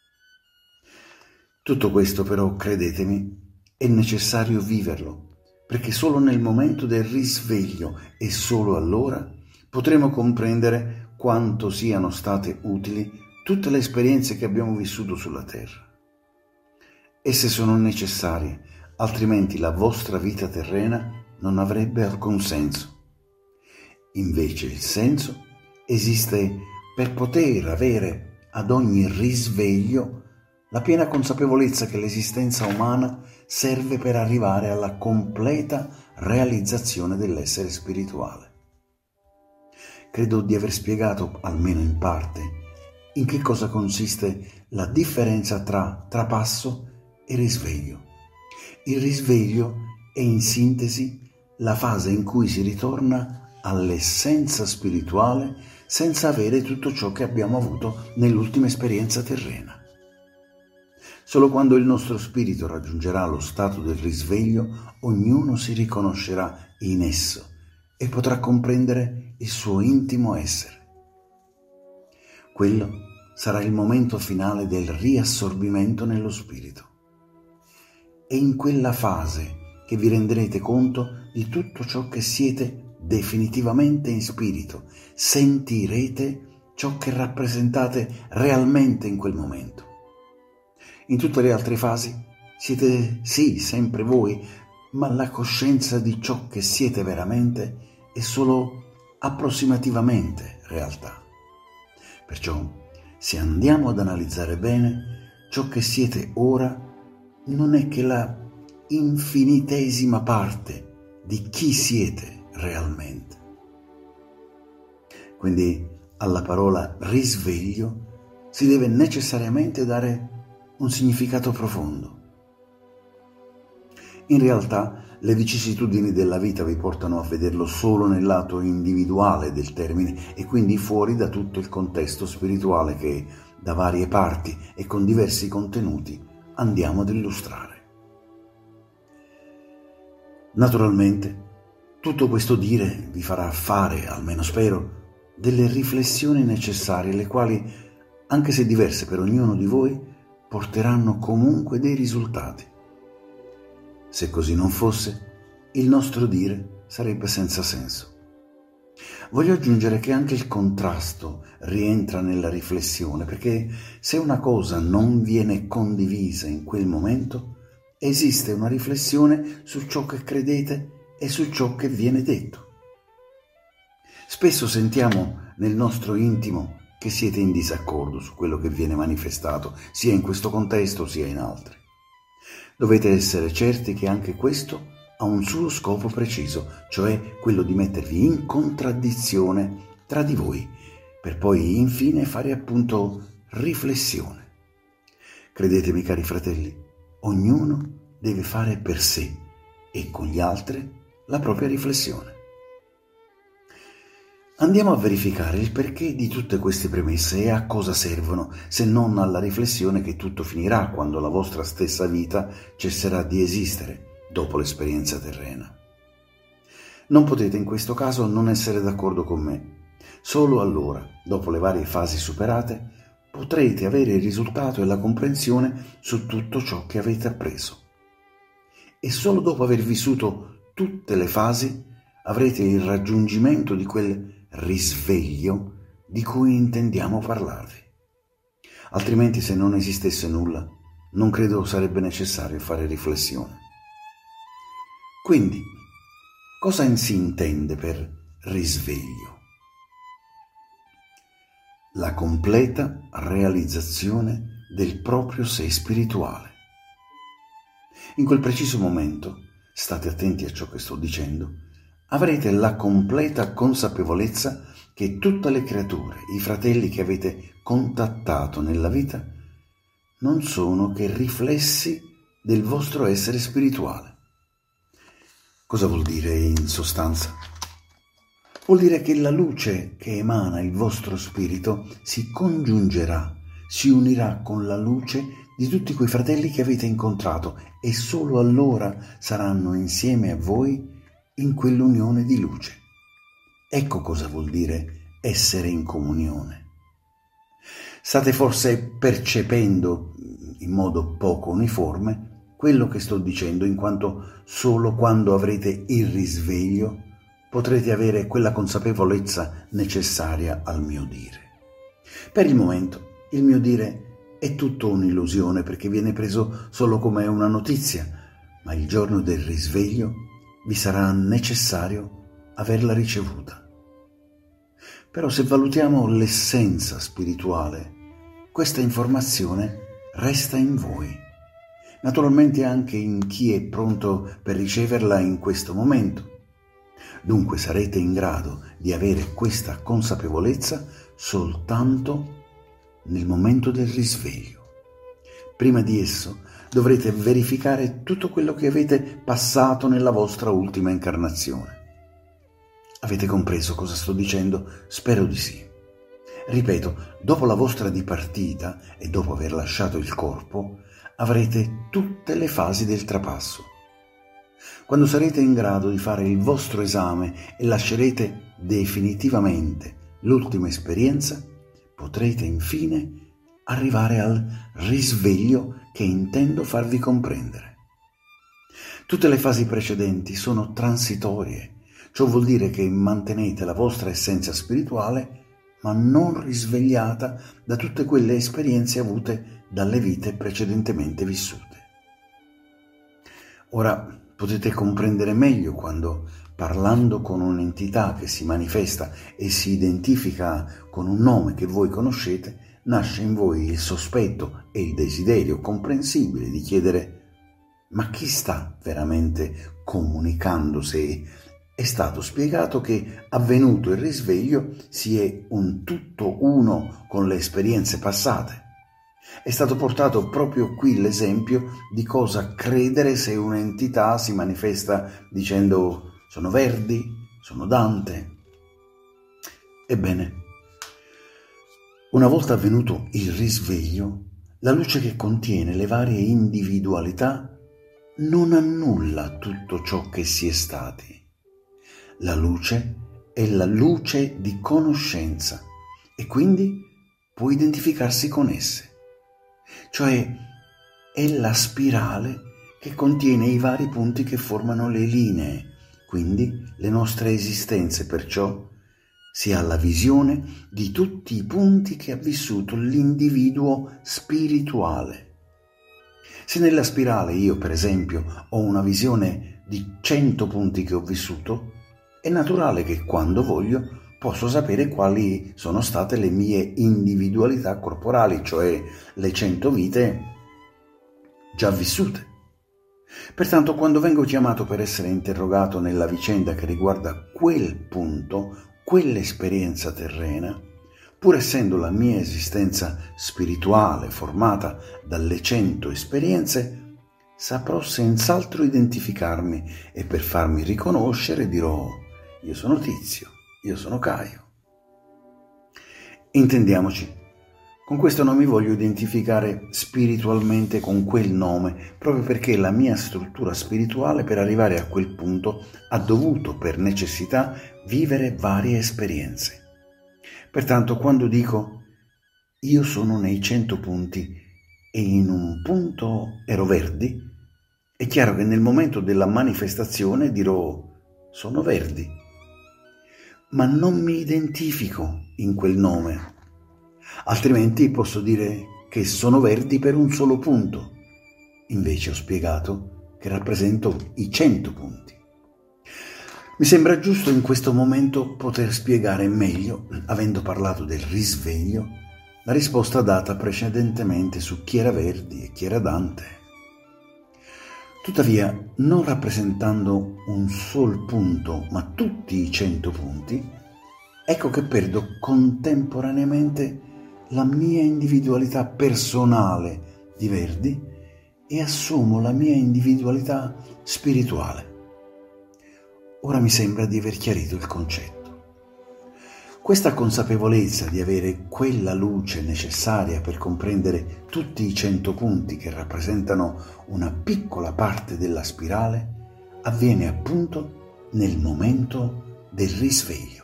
Tutto questo però, credetemi, è necessario viverlo, perché solo nel momento del risveglio e solo allora potremo comprendere quanto siano state utili tutte le esperienze che abbiamo vissuto sulla terra. Esse sono necessarie, altrimenti la vostra vita terrena non avrebbe alcun senso. Invece il senso esiste per poter avere ad ogni risveglio la piena consapevolezza che l'esistenza umana serve per arrivare alla completa realizzazione dell'essere spirituale. Credo di aver spiegato, almeno in parte, in che cosa consiste la differenza tra trapasso e risveglio. Il risveglio è in sintesi la fase in cui si ritorna all'essenza spirituale senza avere tutto ciò che abbiamo avuto nell'ultima esperienza terrena. Solo quando il nostro spirito raggiungerà lo stato del risveglio, ognuno si riconoscerà in esso e potrà comprendere il suo intimo essere. Quello sarà il momento finale del riassorbimento nello spirito. È in quella fase che vi renderete conto di tutto ciò che siete definitivamente in spirito, sentirete ciò che rappresentate realmente in quel momento. In tutte le altre fasi siete sì sempre voi, ma la coscienza di ciò che siete veramente è solo approssimativamente realtà. Perciò, se andiamo ad analizzare bene, ciò che siete ora non è che la infinitesima parte di chi siete realmente. Quindi alla parola risveglio si deve necessariamente dare un significato profondo. In realtà le vicissitudini della vita vi portano a vederlo solo nel lato individuale del termine e quindi fuori da tutto il contesto spirituale che, da varie parti e con diversi contenuti, andiamo ad illustrare. Naturalmente, tutto questo dire vi farà fare, almeno spero, delle riflessioni necessarie, le quali, anche se diverse per ognuno di voi, porteranno comunque dei risultati. Se così non fosse, il nostro dire sarebbe senza senso. Voglio aggiungere che anche il contrasto rientra nella riflessione, perché se una cosa non viene condivisa in quel momento, esiste una riflessione su ciò che credete e su ciò che viene detto. Spesso sentiamo nel nostro intimo che siete in disaccordo su quello che viene manifestato, sia in questo contesto sia in altri. Dovete essere certi che anche questo ha un suo scopo preciso, cioè quello di mettervi in contraddizione tra di voi, per poi infine fare appunto riflessione. Credetemi, cari fratelli, ognuno deve fare per sé e con gli altri la propria riflessione. Andiamo a verificare il perché di tutte queste premesse e a cosa servono, se non alla riflessione che tutto finirà quando la vostra stessa vita cesserà di esistere dopo l'esperienza terrena. Non potete in questo caso non essere d'accordo con me. Solo allora, dopo le varie fasi superate, potrete avere il risultato e la comprensione su tutto ciò che avete appreso. E solo dopo aver vissuto tutte le fasi avrete il raggiungimento di quel risveglio di cui intendiamo parlarvi. Altrimenti, se non esistesse nulla, non credo sarebbe necessario fare riflessione. Quindi, cosa si intende per risveglio? La completa realizzazione del proprio sé spirituale. In quel preciso momento, state attenti a ciò che sto dicendo, avrete la completa consapevolezza che tutte le creature, i fratelli che avete contattato nella vita, non sono che riflessi del vostro essere spirituale. Cosa vuol dire in sostanza? Vuol dire che la luce che emana il vostro spirito si congiungerà, si unirà con la luce di tutti quei fratelli che avete incontrato e solo allora saranno insieme a voi in quell'unione di luce. Ecco cosa vuol dire essere in comunione. State forse percependo in modo poco uniforme quello che sto dicendo, in quanto solo quando avrete il risveglio potrete avere quella consapevolezza necessaria al mio dire. Per il momento il mio dire è tutto un'illusione, perché viene preso solo come una notizia, ma il giorno del risveglio vi sarà necessario averla ricevuta. Però se valutiamo l'essenza spirituale, questa informazione resta in voi, naturalmente anche in chi è pronto per riceverla in questo momento. Dunque sarete in grado di avere questa consapevolezza soltanto nel momento del risveglio. Prima di esso dovrete verificare tutto quello che avete passato nella vostra ultima incarnazione. Avete compreso cosa sto dicendo? Spero di sì. Ripeto, dopo la vostra dipartita e dopo aver lasciato il corpo, avrete tutte le fasi del trapasso. Quando sarete in grado di fare il vostro esame e lascerete definitivamente l'ultima esperienza, potrete infine arrivare al risveglio che intendo farvi comprendere. Tutte le fasi precedenti sono transitorie, ciò vuol dire che mantenete la vostra essenza spirituale, ma non risvegliata da tutte quelle esperienze avute dalle vite precedentemente vissute. Ora, potete comprendere meglio quando, parlando con un'entità che si manifesta e si identifica con un nome che voi conoscete, nasce in voi il sospetto e il desiderio comprensibile di chiedere: ma chi sta veramente comunicando se è stato spiegato che, avvenuto il risveglio, si è un tutto uno con le esperienze passate? È stato portato proprio qui l'esempio di cosa credere se un'entità si manifesta dicendo: sono Verdi, sono Dante. Ebbene, una volta avvenuto il risveglio, la luce che contiene le varie individualità non annulla tutto ciò che si è stati. La luce è la luce di conoscenza e quindi può identificarsi con esse. Cioè è la spirale che contiene i vari punti che formano le linee, quindi le nostre esistenze. Perciò si ha la visione di tutti i punti che ha vissuto l'individuo spirituale. Se nella spirale io, per esempio, ho una visione di cento punti che ho vissuto, è naturale che quando voglio posso sapere quali sono state le mie individualità corporali, cioè le cento vite già vissute. Pertanto, quando vengo chiamato per essere interrogato nella vicenda che riguarda quel punto, quell'esperienza terrena, pur essendo la mia esistenza spirituale formata dalle cento esperienze, saprò senz'altro identificarmi e per farmi riconoscere dirò: io sono Tizio, io sono Caio. Intendiamoci, con questo non mi voglio identificare spiritualmente con quel nome, proprio perché la mia struttura spirituale per arrivare a quel punto ha dovuto per necessità vivere varie esperienze. Pertanto, quando dico io sono nei cento punti e in un punto ero Verdi, è chiaro che nel momento della manifestazione dirò: sono Verdi, ma non mi identifico in quel nome. Altrimenti posso dire che sono Verdi per un solo punto. Invece ho spiegato che rappresento i cento punti. Mi sembra giusto in questo momento poter spiegare meglio, avendo parlato del risveglio, la risposta data precedentemente su chi era Verdi e chi era Dante. Tuttavia, non rappresentando un sol punto, ma tutti i cento punti, ecco che perdo contemporaneamente la mia individualità personale di Verdi e assumo la mia individualità spirituale. Ora mi sembra di aver chiarito il concetto. Questa consapevolezza di avere quella luce necessaria per comprendere tutti i cento punti che rappresentano una piccola parte della spirale avviene appunto nel momento del risveglio.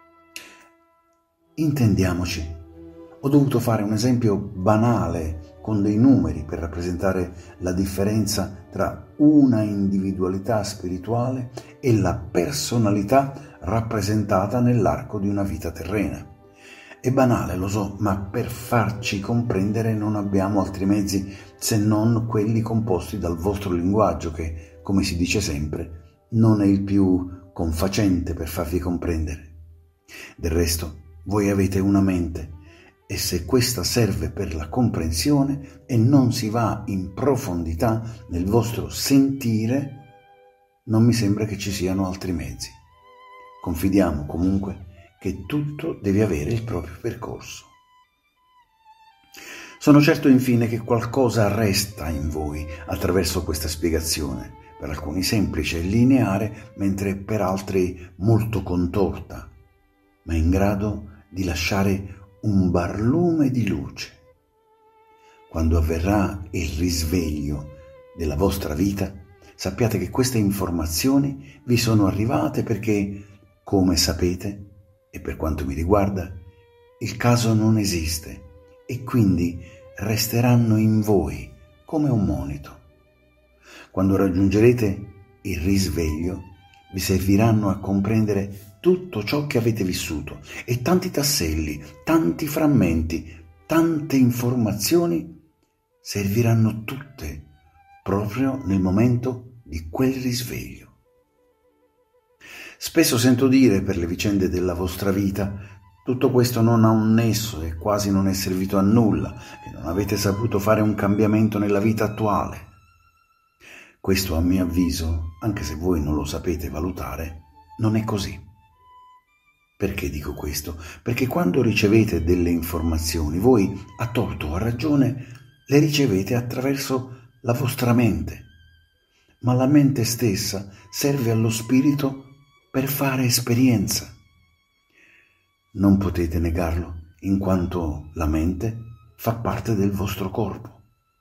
Intendiamoci, ho dovuto fare un esempio banale con dei numeri per rappresentare la differenza tra una individualità spirituale e la personalità rappresentata nell'arco di una vita terrena. È banale, lo so, ma per farci comprendere non abbiamo altri mezzi se non quelli composti dal vostro linguaggio che, come si dice sempre, non è il più confacente per farvi comprendere. Del resto, voi avete una mente e se questa serve per la comprensione e non si va in profondità nel vostro sentire, non mi sembra che ci siano altri mezzi. Confidiamo comunque che tutto deve avere il proprio percorso. Sono certo infine che qualcosa resta in voi attraverso questa spiegazione, per alcuni semplice e lineare, mentre per altri molto contorta, ma in grado di lasciare un barlume di luce. Quando avverrà il risveglio della vostra vita, sappiate che queste informazioni vi sono arrivate perché, come sapete, e per quanto mi riguarda, il caso non esiste e quindi resteranno in voi come un monito. Quando raggiungerete il risveglio, vi serviranno a comprendere tutto ciò che avete vissuto e tanti tasselli, tanti frammenti, tante informazioni serviranno tutte proprio nel momento di quel risveglio. Spesso sento dire per le vicende della vostra vita: tutto questo non ha un nesso e quasi non è servito a nulla, che non avete saputo fare un cambiamento nella vita attuale. Questo, a mio avviso, anche se voi non lo sapete valutare, non è così. Perché dico questo? Perché quando ricevete delle informazioni, voi, a torto o a ragione, le ricevete attraverso la vostra mente, ma la mente stessa serve allo spirito per fare esperienza. Non potete negarlo, in quanto la mente fa parte del vostro corpo.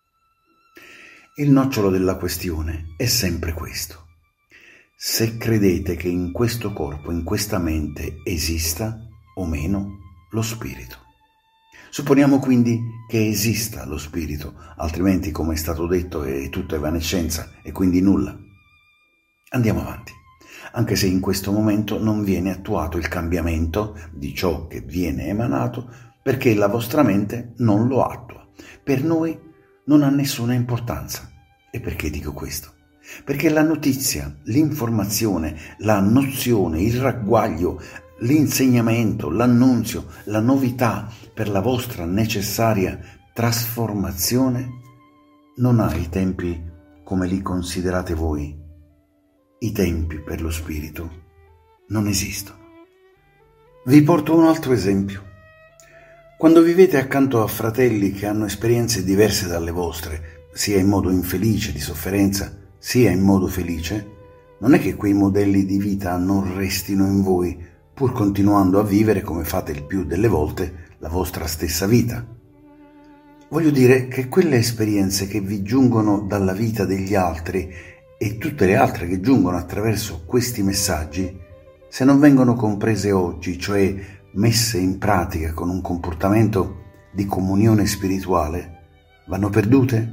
Il nocciolo della questione è sempre questo: se credete che in questo corpo, in questa mente, esista o meno lo spirito. Supponiamo quindi che esista lo spirito, altrimenti, come è stato detto, è tutta evanescenza e quindi nulla. Andiamo avanti. Anche se in questo momento non viene attuato il cambiamento di ciò che viene emanato, perché la vostra mente non lo attua. Per noi non ha nessuna importanza. E perché dico questo? Perché la notizia, l'informazione, la nozione, il ragguaglio, l'insegnamento, l'annunzio, la novità per la vostra necessaria trasformazione non ha i tempi come li considerate voi. I tempi per lo spirito non esistono. Vi porto un altro esempio. Quando vivete accanto a fratelli che hanno esperienze diverse dalle vostre, sia in modo infelice, di sofferenza, sia in modo felice, non è che quei modelli di vita non restino in voi, pur continuando a vivere, come fate il più delle volte, la vostra stessa vita. Voglio dire che quelle esperienze che vi giungono dalla vita degli altri e tutte le altre che giungono attraverso questi messaggi, se non vengono comprese oggi, cioè messe in pratica con un comportamento di comunione spirituale, vanno perdute?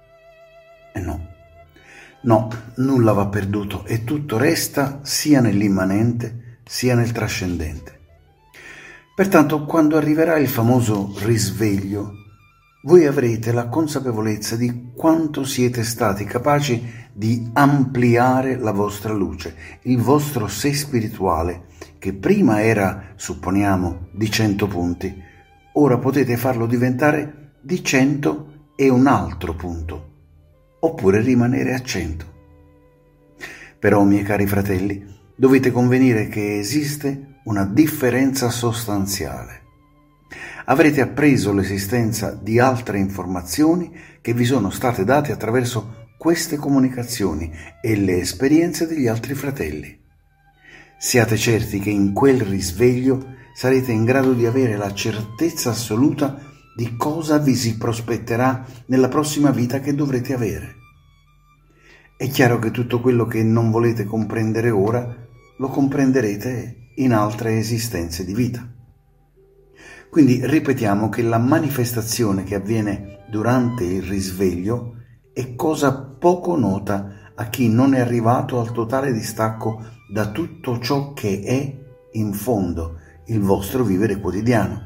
E no. No, nulla va perduto e tutto resta sia nell'immanente sia nel trascendente. Pertanto, quando arriverà il famoso risveglio, voi avrete la consapevolezza di quanto siete stati capaci di ampliare la vostra luce, il vostro sé spirituale, che prima era, supponiamo, di cento punti, ora potete farlo diventare di cento e un altro punto, oppure rimanere a cento. Però, miei cari fratelli, dovete convenire che esiste una differenza sostanziale. Avrete appreso l'esistenza di altre informazioni che vi sono state date attraverso queste comunicazioni e le esperienze degli altri fratelli. Siate certi che in quel risveglio sarete in grado di avere la certezza assoluta di cosa vi si prospetterà nella prossima vita che dovrete avere. È chiaro che tutto quello che non volete comprendere ora lo comprenderete in altre esistenze di vita. Quindi ripetiamo che la manifestazione che avviene durante il risveglio è cosa poco nota a chi non è arrivato al totale distacco da tutto ciò che è, in fondo, il vostro vivere quotidiano.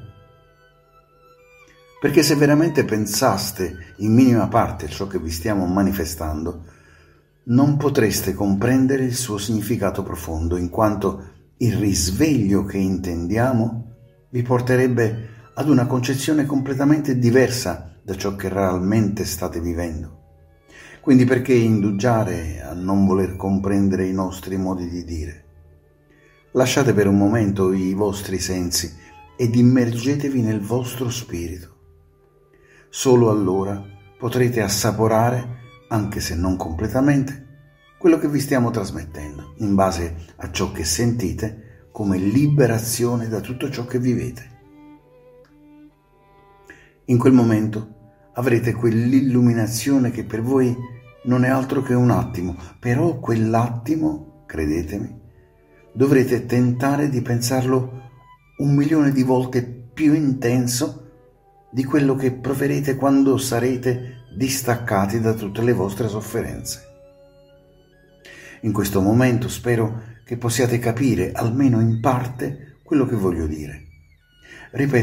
Perché se veramente pensaste in minima parte a ciò che vi stiamo manifestando, non potreste comprendere il suo significato profondo, in quanto il risveglio che intendiamo vi porterebbe ad una concezione completamente diversa da ciò che realmente state vivendo. Quindi perché indugiare a non voler comprendere i nostri modi di dire? Lasciate per un momento i vostri sensi ed immergetevi nel vostro spirito. Solo allora potrete assaporare, anche se non completamente, quello che vi stiamo trasmettendo, in base a ciò che sentite come liberazione da tutto ciò che vivete. In quel momento avrete quell'illuminazione che per voi non è altro che un attimo, però quell'attimo, credetemi, dovrete tentare di pensarlo un milione di volte più intenso di quello che proverete quando sarete distaccati da tutte le vostre sofferenze. In questo momento spero che possiate capire, almeno in parte, quello che voglio dire. Ripeto,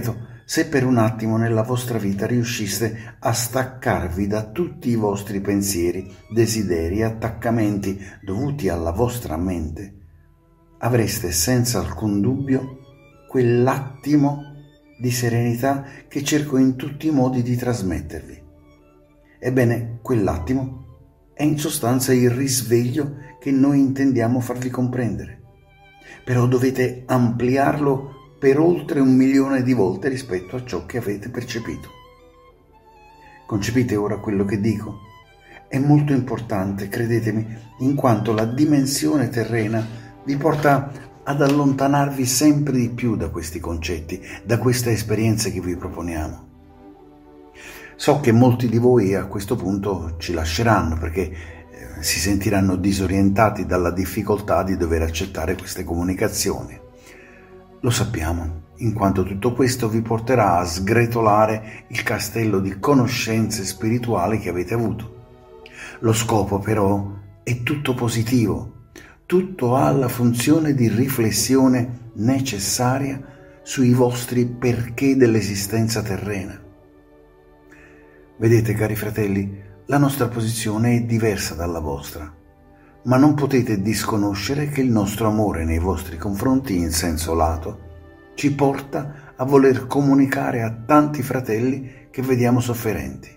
se per un attimo nella vostra vita riusciste a staccarvi da tutti i vostri pensieri, desideri e attaccamenti dovuti alla vostra mente, avreste senza alcun dubbio quell'attimo di serenità che cerco in tutti i modi di trasmettervi. Ebbene, quell'attimo è in sostanza il risveglio che noi intendiamo farvi comprendere. Però dovete ampliarlo per oltre un milione di volte rispetto a ciò che avete percepito. Concepite ora quello che dico? È molto importante, credetemi, in quanto la dimensione terrena vi porta ad allontanarvi sempre di più da questi concetti, da queste esperienze che vi proponiamo. So che molti di voi a questo punto ci lasceranno perché eh, si sentiranno disorientati dalla difficoltà di dover accettare queste comunicazioni. Lo sappiamo, in quanto tutto questo vi porterà a sgretolare il castello di conoscenze spirituali che avete avuto. Lo scopo però è tutto positivo, tutto ha la funzione di riflessione necessaria sui vostri perché dell'esistenza terrena. Vedete, cari fratelli, la nostra posizione è diversa dalla vostra, ma non potete disconoscere che il nostro amore nei vostri confronti in senso lato ci porta a voler comunicare a tanti fratelli che vediamo sofferenti.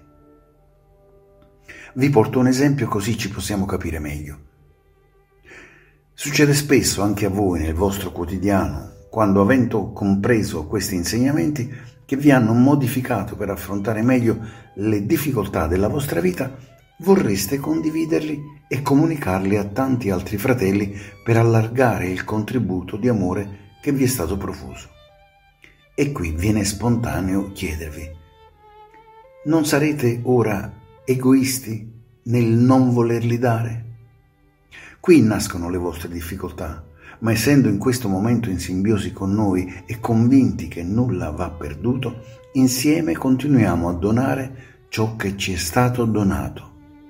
Vi porto un esempio così ci possiamo capire meglio. Succede spesso anche a voi nel vostro quotidiano, quando avendo compreso questi insegnamenti che vi hanno modificato per affrontare meglio le difficoltà della vostra vita, vorreste condividerli e comunicarli a tanti altri fratelli per allargare il contributo di amore che vi è stato profuso. E qui viene spontaneo chiedervi: non sarete ora egoisti nel non volerli dare? Qui nascono le vostre difficoltà, ma essendo in questo momento in simbiosi con noi e convinti che nulla va perduto, insieme continuiamo a donare ciò che ci è stato donato.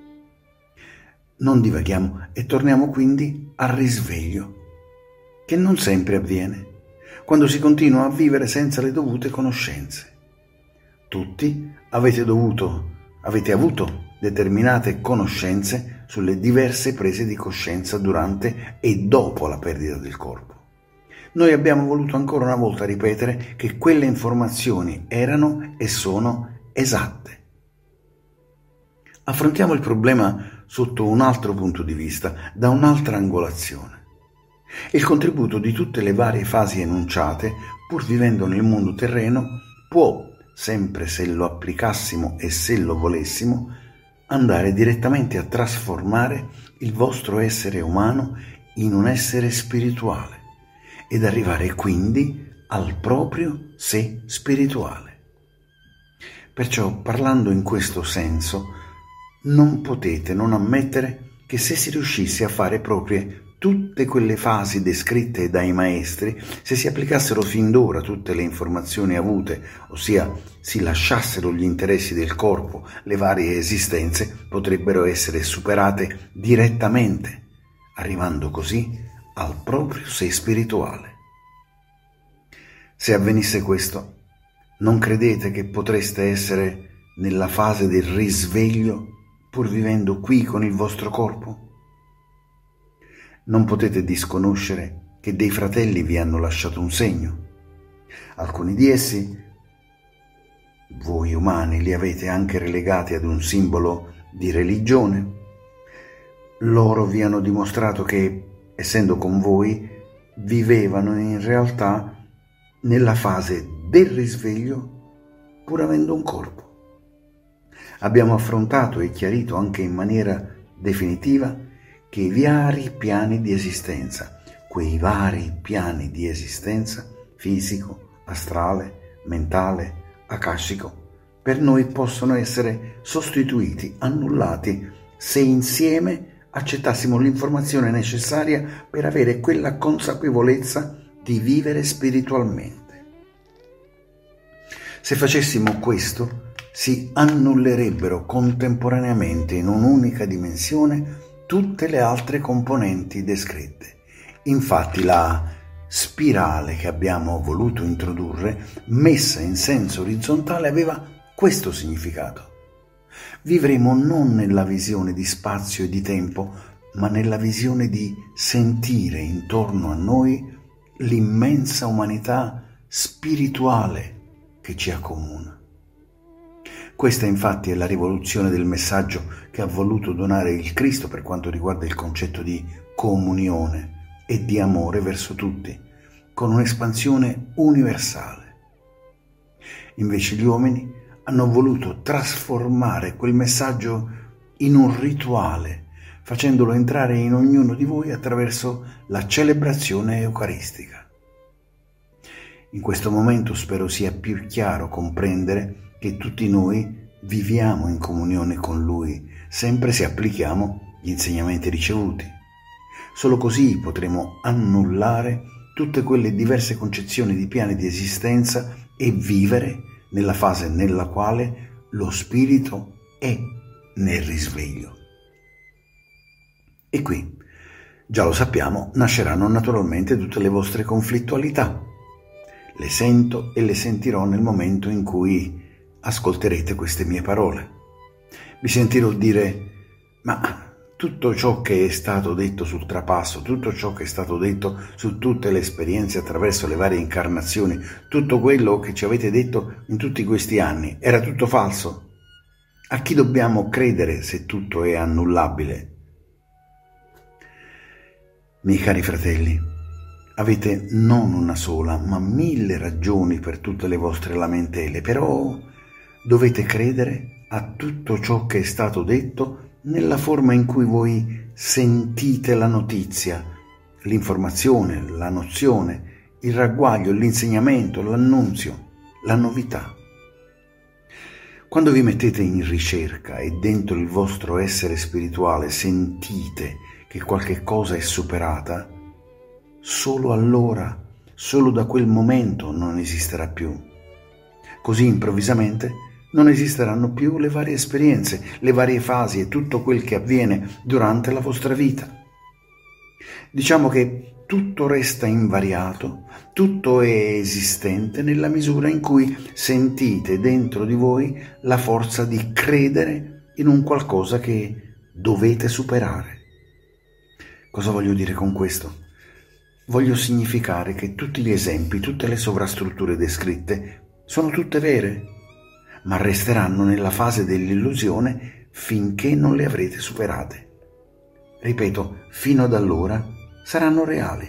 Non divaghiamo e torniamo quindi al risveglio, che non sempre avviene, quando si continua a vivere senza le dovute conoscenze. Tutti avete dovuto, avete avuto determinate conoscenze sulle diverse prese di coscienza durante e dopo la perdita del corpo. Noi abbiamo voluto ancora una volta ripetere che quelle informazioni erano e sono esatte. Affrontiamo il problema sotto un altro punto di vista, da un'altra angolazione. Il contributo di tutte le varie fasi enunciate, pur vivendo nel mondo terreno, può, sempre se lo applicassimo e se lo volessimo, andare direttamente a trasformare il vostro essere umano in un essere spirituale ed arrivare quindi al proprio sé spirituale. Perciò, parlando in questo senso, non potete non ammettere che se si riuscisse a fare proprie tutte quelle fasi descritte dai maestri, se si applicassero fin d'ora tutte le informazioni avute, ossia si lasciassero gli interessi del corpo, le varie esistenze potrebbero essere superate direttamente, arrivando così al proprio sé spirituale. Se avvenisse questo, non credete che potreste essere nella fase del risveglio pur vivendo qui con il vostro corpo? Non potete disconoscere che dei fratelli vi hanno lasciato un segno. Alcuni di essi, voi umani, li avete anche relegati ad un simbolo di religione. Loro vi hanno dimostrato che, essendo con voi, vivevano in realtà nella fase del risveglio pur avendo un corpo. Abbiamo affrontato e chiarito anche in maniera definitiva che i vari piani di esistenza, quei vari piani di esistenza, fisico, astrale, mentale, akashico, per noi possono essere sostituiti, annullati, se insieme accettassimo l'informazione necessaria per avere quella consapevolezza di vivere spiritualmente. Se facessimo questo, si annullerebbero contemporaneamente in un'unica dimensione tutte le altre componenti descritte. Infatti la spirale che abbiamo voluto introdurre, messa in senso orizzontale, aveva questo significato. Vivremo non nella visione di spazio e di tempo, ma nella visione di sentire intorno a noi l'immensa umanità spirituale che ci accomuna. Questa infatti è la rivoluzione del messaggio che ha voluto donare il Cristo per quanto riguarda il concetto di comunione e di amore verso tutti, con un'espansione universale. Invece gli uomini hanno voluto trasformare quel messaggio in un rituale, facendolo entrare in ognuno di voi attraverso la celebrazione eucaristica. In questo momento spero sia più chiaro comprendere che tutti noi viviamo in comunione con Lui, sempre se applichiamo gli insegnamenti ricevuti. Solo così potremo annullare tutte quelle diverse concezioni di piani di esistenza e vivere nella fase nella quale lo spirito è nel risveglio. E qui, già lo sappiamo, nasceranno naturalmente tutte le vostre conflittualità. Le sento e le sentirò nel momento in cui ascolterete queste mie parole. Vi sentirò dire: ma tutto ciò che è stato detto sul trapasso, tutto ciò che è stato detto su tutte le esperienze attraverso le varie incarnazioni, tutto quello che ci avete detto in tutti questi anni, era tutto falso? A chi dobbiamo credere se tutto è annullabile? Miei cari fratelli, avete non una sola, ma mille ragioni per tutte le vostre lamentele, però dovete credere a tutto ciò che è stato detto nella forma in cui voi sentite la notizia, l'informazione, la nozione, il ragguaglio, l'insegnamento, l'annunzio, la novità. Quando vi mettete in ricerca e dentro il vostro essere spirituale sentite che qualche cosa è superata, solo allora, solo da quel momento non esisterà più. Così improvvisamente non esisteranno più le varie esperienze, le varie fasi e tutto quel che avviene durante la vostra vita. Diciamo che tutto resta invariato, tutto è esistente nella misura in cui sentite dentro di voi la forza di credere in un qualcosa che dovete superare. Cosa voglio dire con questo? Voglio significare che tutti gli esempi, tutte le sovrastrutture descritte sono tutte vere, ma resteranno nella fase dell'illusione finché non le avrete superate. Ripeto, fino ad allora saranno reali.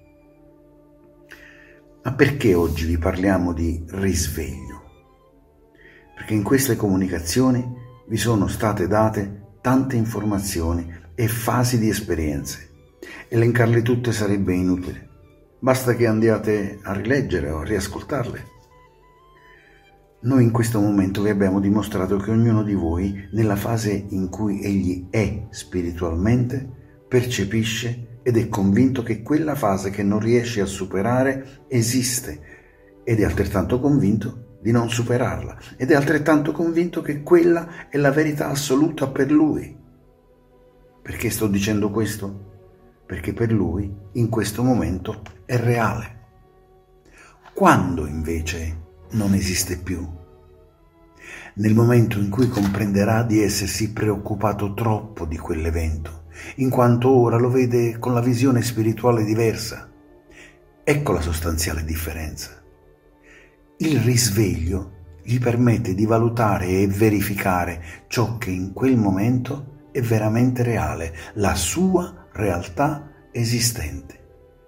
Ma perché oggi vi parliamo di risveglio? Perché in queste comunicazioni vi sono state date tante informazioni e fasi di esperienze. Elencarle tutte sarebbe inutile. Basta che andiate a rileggere o a riascoltarle. Noi in questo momento vi abbiamo dimostrato che ognuno di voi, nella fase in cui egli è spiritualmente, percepisce ed è convinto che quella fase che non riesce a superare esiste ed è altrettanto convinto di non superarla ed è altrettanto convinto che quella è la verità assoluta per lui. Perché sto dicendo questo? Perché per lui in questo momento è reale. Quando invece non esiste più? Nel momento in cui comprenderà di essersi preoccupato troppo di quell'evento, in quanto ora lo vede con la visione spirituale diversa. Ecco la sostanziale differenza. Il risveglio gli permette di valutare e verificare ciò che in quel momento è veramente reale, la sua realtà esistente.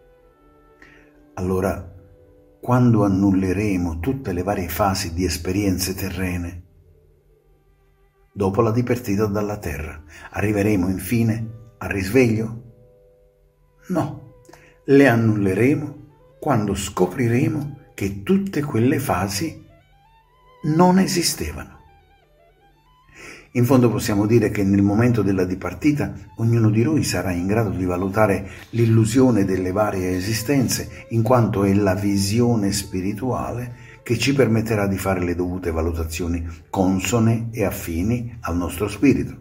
Allora, quando annulleremo tutte le varie fasi di esperienze terrene, dopo la dipartita dalla terra, arriveremo infine al risveglio? No, le annulleremo quando scopriremo che tutte quelle fasi non esistevano. In fondo possiamo dire che nel momento della dipartita ognuno di noi sarà in grado di valutare l'illusione delle varie esistenze, in quanto è la visione spirituale che ci permetterà di fare le dovute valutazioni consone e affini al nostro spirito.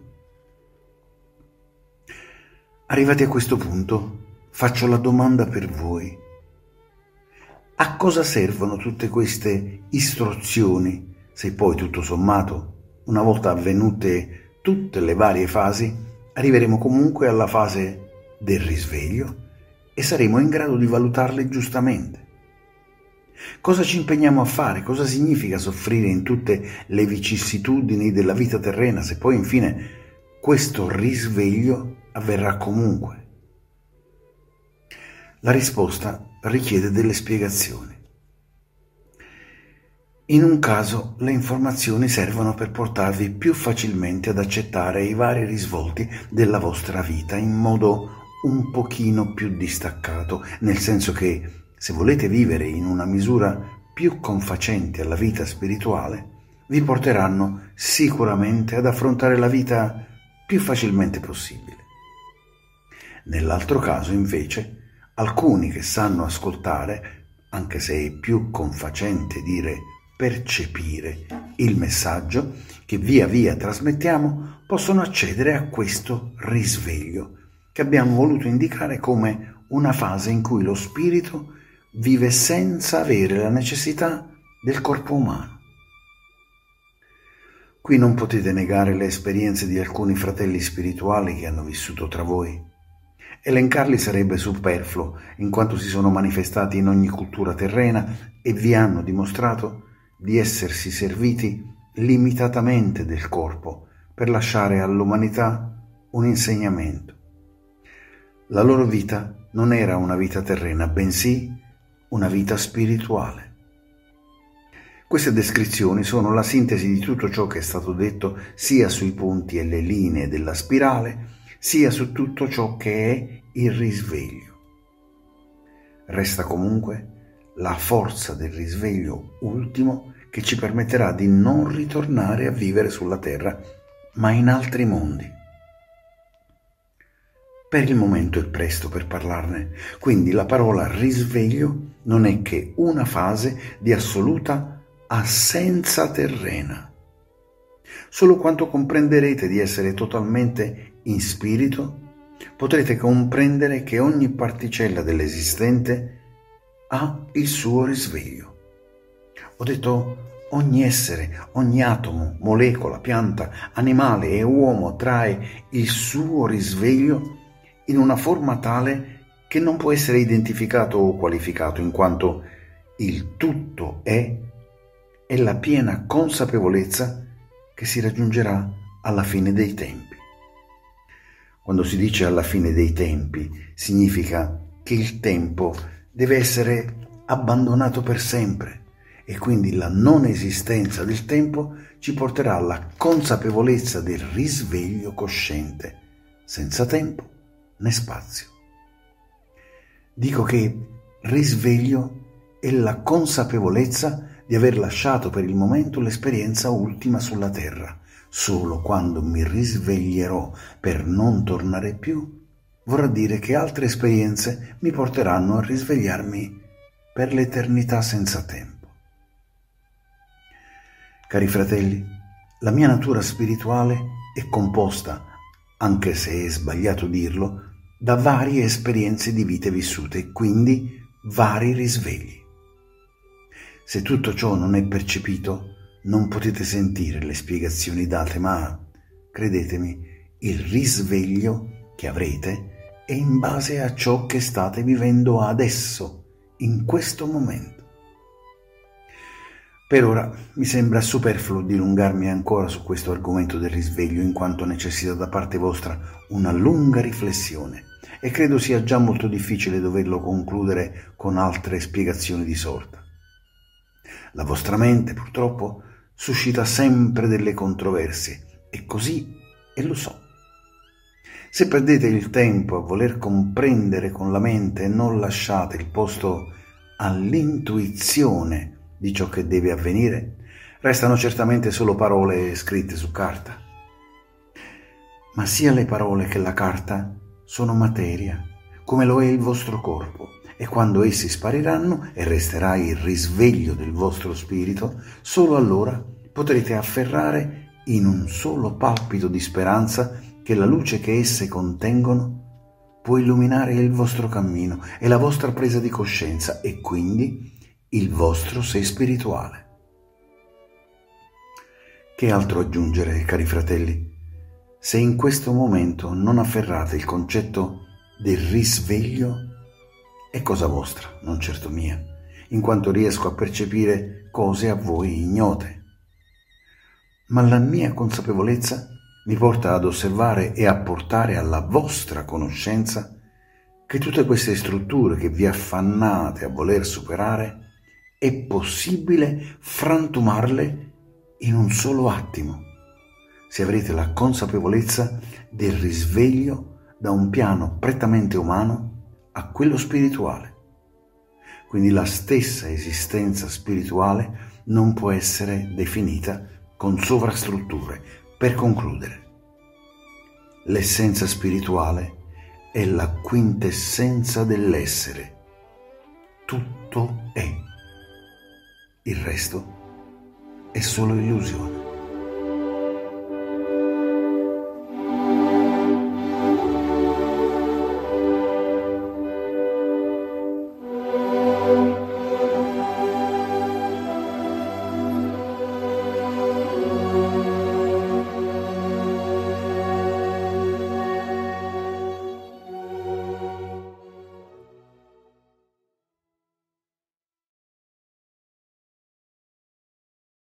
Arrivati a questo punto, faccio la domanda per voi. A cosa servono tutte queste istruzioni se poi, tutto sommato, una volta avvenute tutte le varie fasi, arriveremo comunque alla fase del risveglio e saremo in grado di valutarle giustamente? Cosa ci impegniamo a fare? Cosa significa soffrire in tutte le vicissitudini della vita terrena se poi infine questo risveglio avverrà comunque? La risposta richiede delle spiegazioni. In un caso le informazioni servono per portarvi più facilmente ad accettare i vari risvolti della vostra vita in modo un pochino più distaccato, nel senso che se volete vivere in una misura più confacente alla vita spirituale, vi porteranno sicuramente ad affrontare la vita più facilmente possibile. Nell'altro caso, invece, alcuni che sanno ascoltare, anche se è più confacente dire percepire il messaggio che via via trasmettiamo, possono accedere a questo risveglio che abbiamo voluto indicare come una fase in cui lo spirito vive senza avere la necessità del corpo umano. Qui non potete negare le esperienze di alcuni fratelli spirituali che hanno vissuto tra voi. Elencarli sarebbe superfluo, in quanto si sono manifestati in ogni cultura terrena e vi hanno dimostrato di essersi serviti limitatamente del corpo per lasciare all'umanità un insegnamento. La loro vita non era una vita terrena, bensì una vita spirituale. Queste descrizioni sono la sintesi di tutto ciò che è stato detto sia sui punti e le linee della spirale, sia su tutto ciò che è il risveglio. Resta comunque la forza del risveglio ultimo che ci permetterà di non ritornare a vivere sulla terra, ma in altri mondi. Per il momento è presto per parlarne, quindi la parola risveglio non è che una fase di assoluta assenza terrena. Solo quando comprenderete di essere totalmente in spirito, potrete comprendere che ogni particella dell'esistente ha il suo risveglio. Ho detto ogni essere, ogni atomo, molecola, pianta, animale e uomo trae il suo risveglio in una forma tale che non può essere identificato o qualificato, in quanto il tutto è e la piena consapevolezza che si raggiungerà alla fine dei tempi. Quando si dice alla fine dei tempi, significa che il tempo deve essere abbandonato per sempre e quindi la non esistenza del tempo ci porterà alla consapevolezza del risveglio cosciente, senza tempo né spazio. Dico che risveglio è la consapevolezza di aver lasciato per il momento l'esperienza ultima sulla terra. Solo quando mi risveglierò per non tornare più, vorrà dire che altre esperienze mi porteranno a risvegliarmi per l'eternità senza tempo. Cari fratelli, la mia natura spirituale è composta, anche se è sbagliato dirlo, da varie esperienze di vite vissute e quindi vari risvegli. Se tutto ciò non è percepito, non potete sentire le spiegazioni date, ma, credetemi, il risveglio che avrete è in base a ciò che state vivendo adesso, in questo momento. Per ora mi sembra superfluo dilungarmi ancora su questo argomento del risveglio, in quanto necessita da parte vostra una lunga riflessione e credo sia già molto difficile doverlo concludere con altre spiegazioni di sorta. La vostra mente, purtroppo, suscita sempre delle controversie, e così e lo so. Se perdete il tempo a voler comprendere con la mente e non lasciate il posto all'intuizione di ciò che deve avvenire, restano certamente solo parole scritte su carta. Ma sia le parole che la carta sono materia, come lo è il vostro corpo, e quando essi spariranno e resterà il risveglio del vostro spirito, solo allora potrete afferrare in un solo palpito di speranza che la luce che esse contengono può illuminare il vostro cammino e la vostra presa di coscienza e quindi il vostro sé spirituale. Che altro aggiungere, cari fratelli, se in questo momento non afferrate il concetto del risveglio? È cosa vostra, non certo mia, in quanto riesco a percepire cose a voi ignote. Ma la mia consapevolezza mi porta ad osservare e a portare alla vostra conoscenza che tutte queste strutture che vi affannate a voler superare è possibile frantumarle in un solo attimo, se avrete la consapevolezza del risveglio da un piano prettamente umano a quello spirituale. Quindi la stessa esistenza spirituale non può essere definita con sovrastrutture. Per concludere, l'essenza spirituale è la quintessenza dell'essere. Tutto è. Il resto è solo illusione.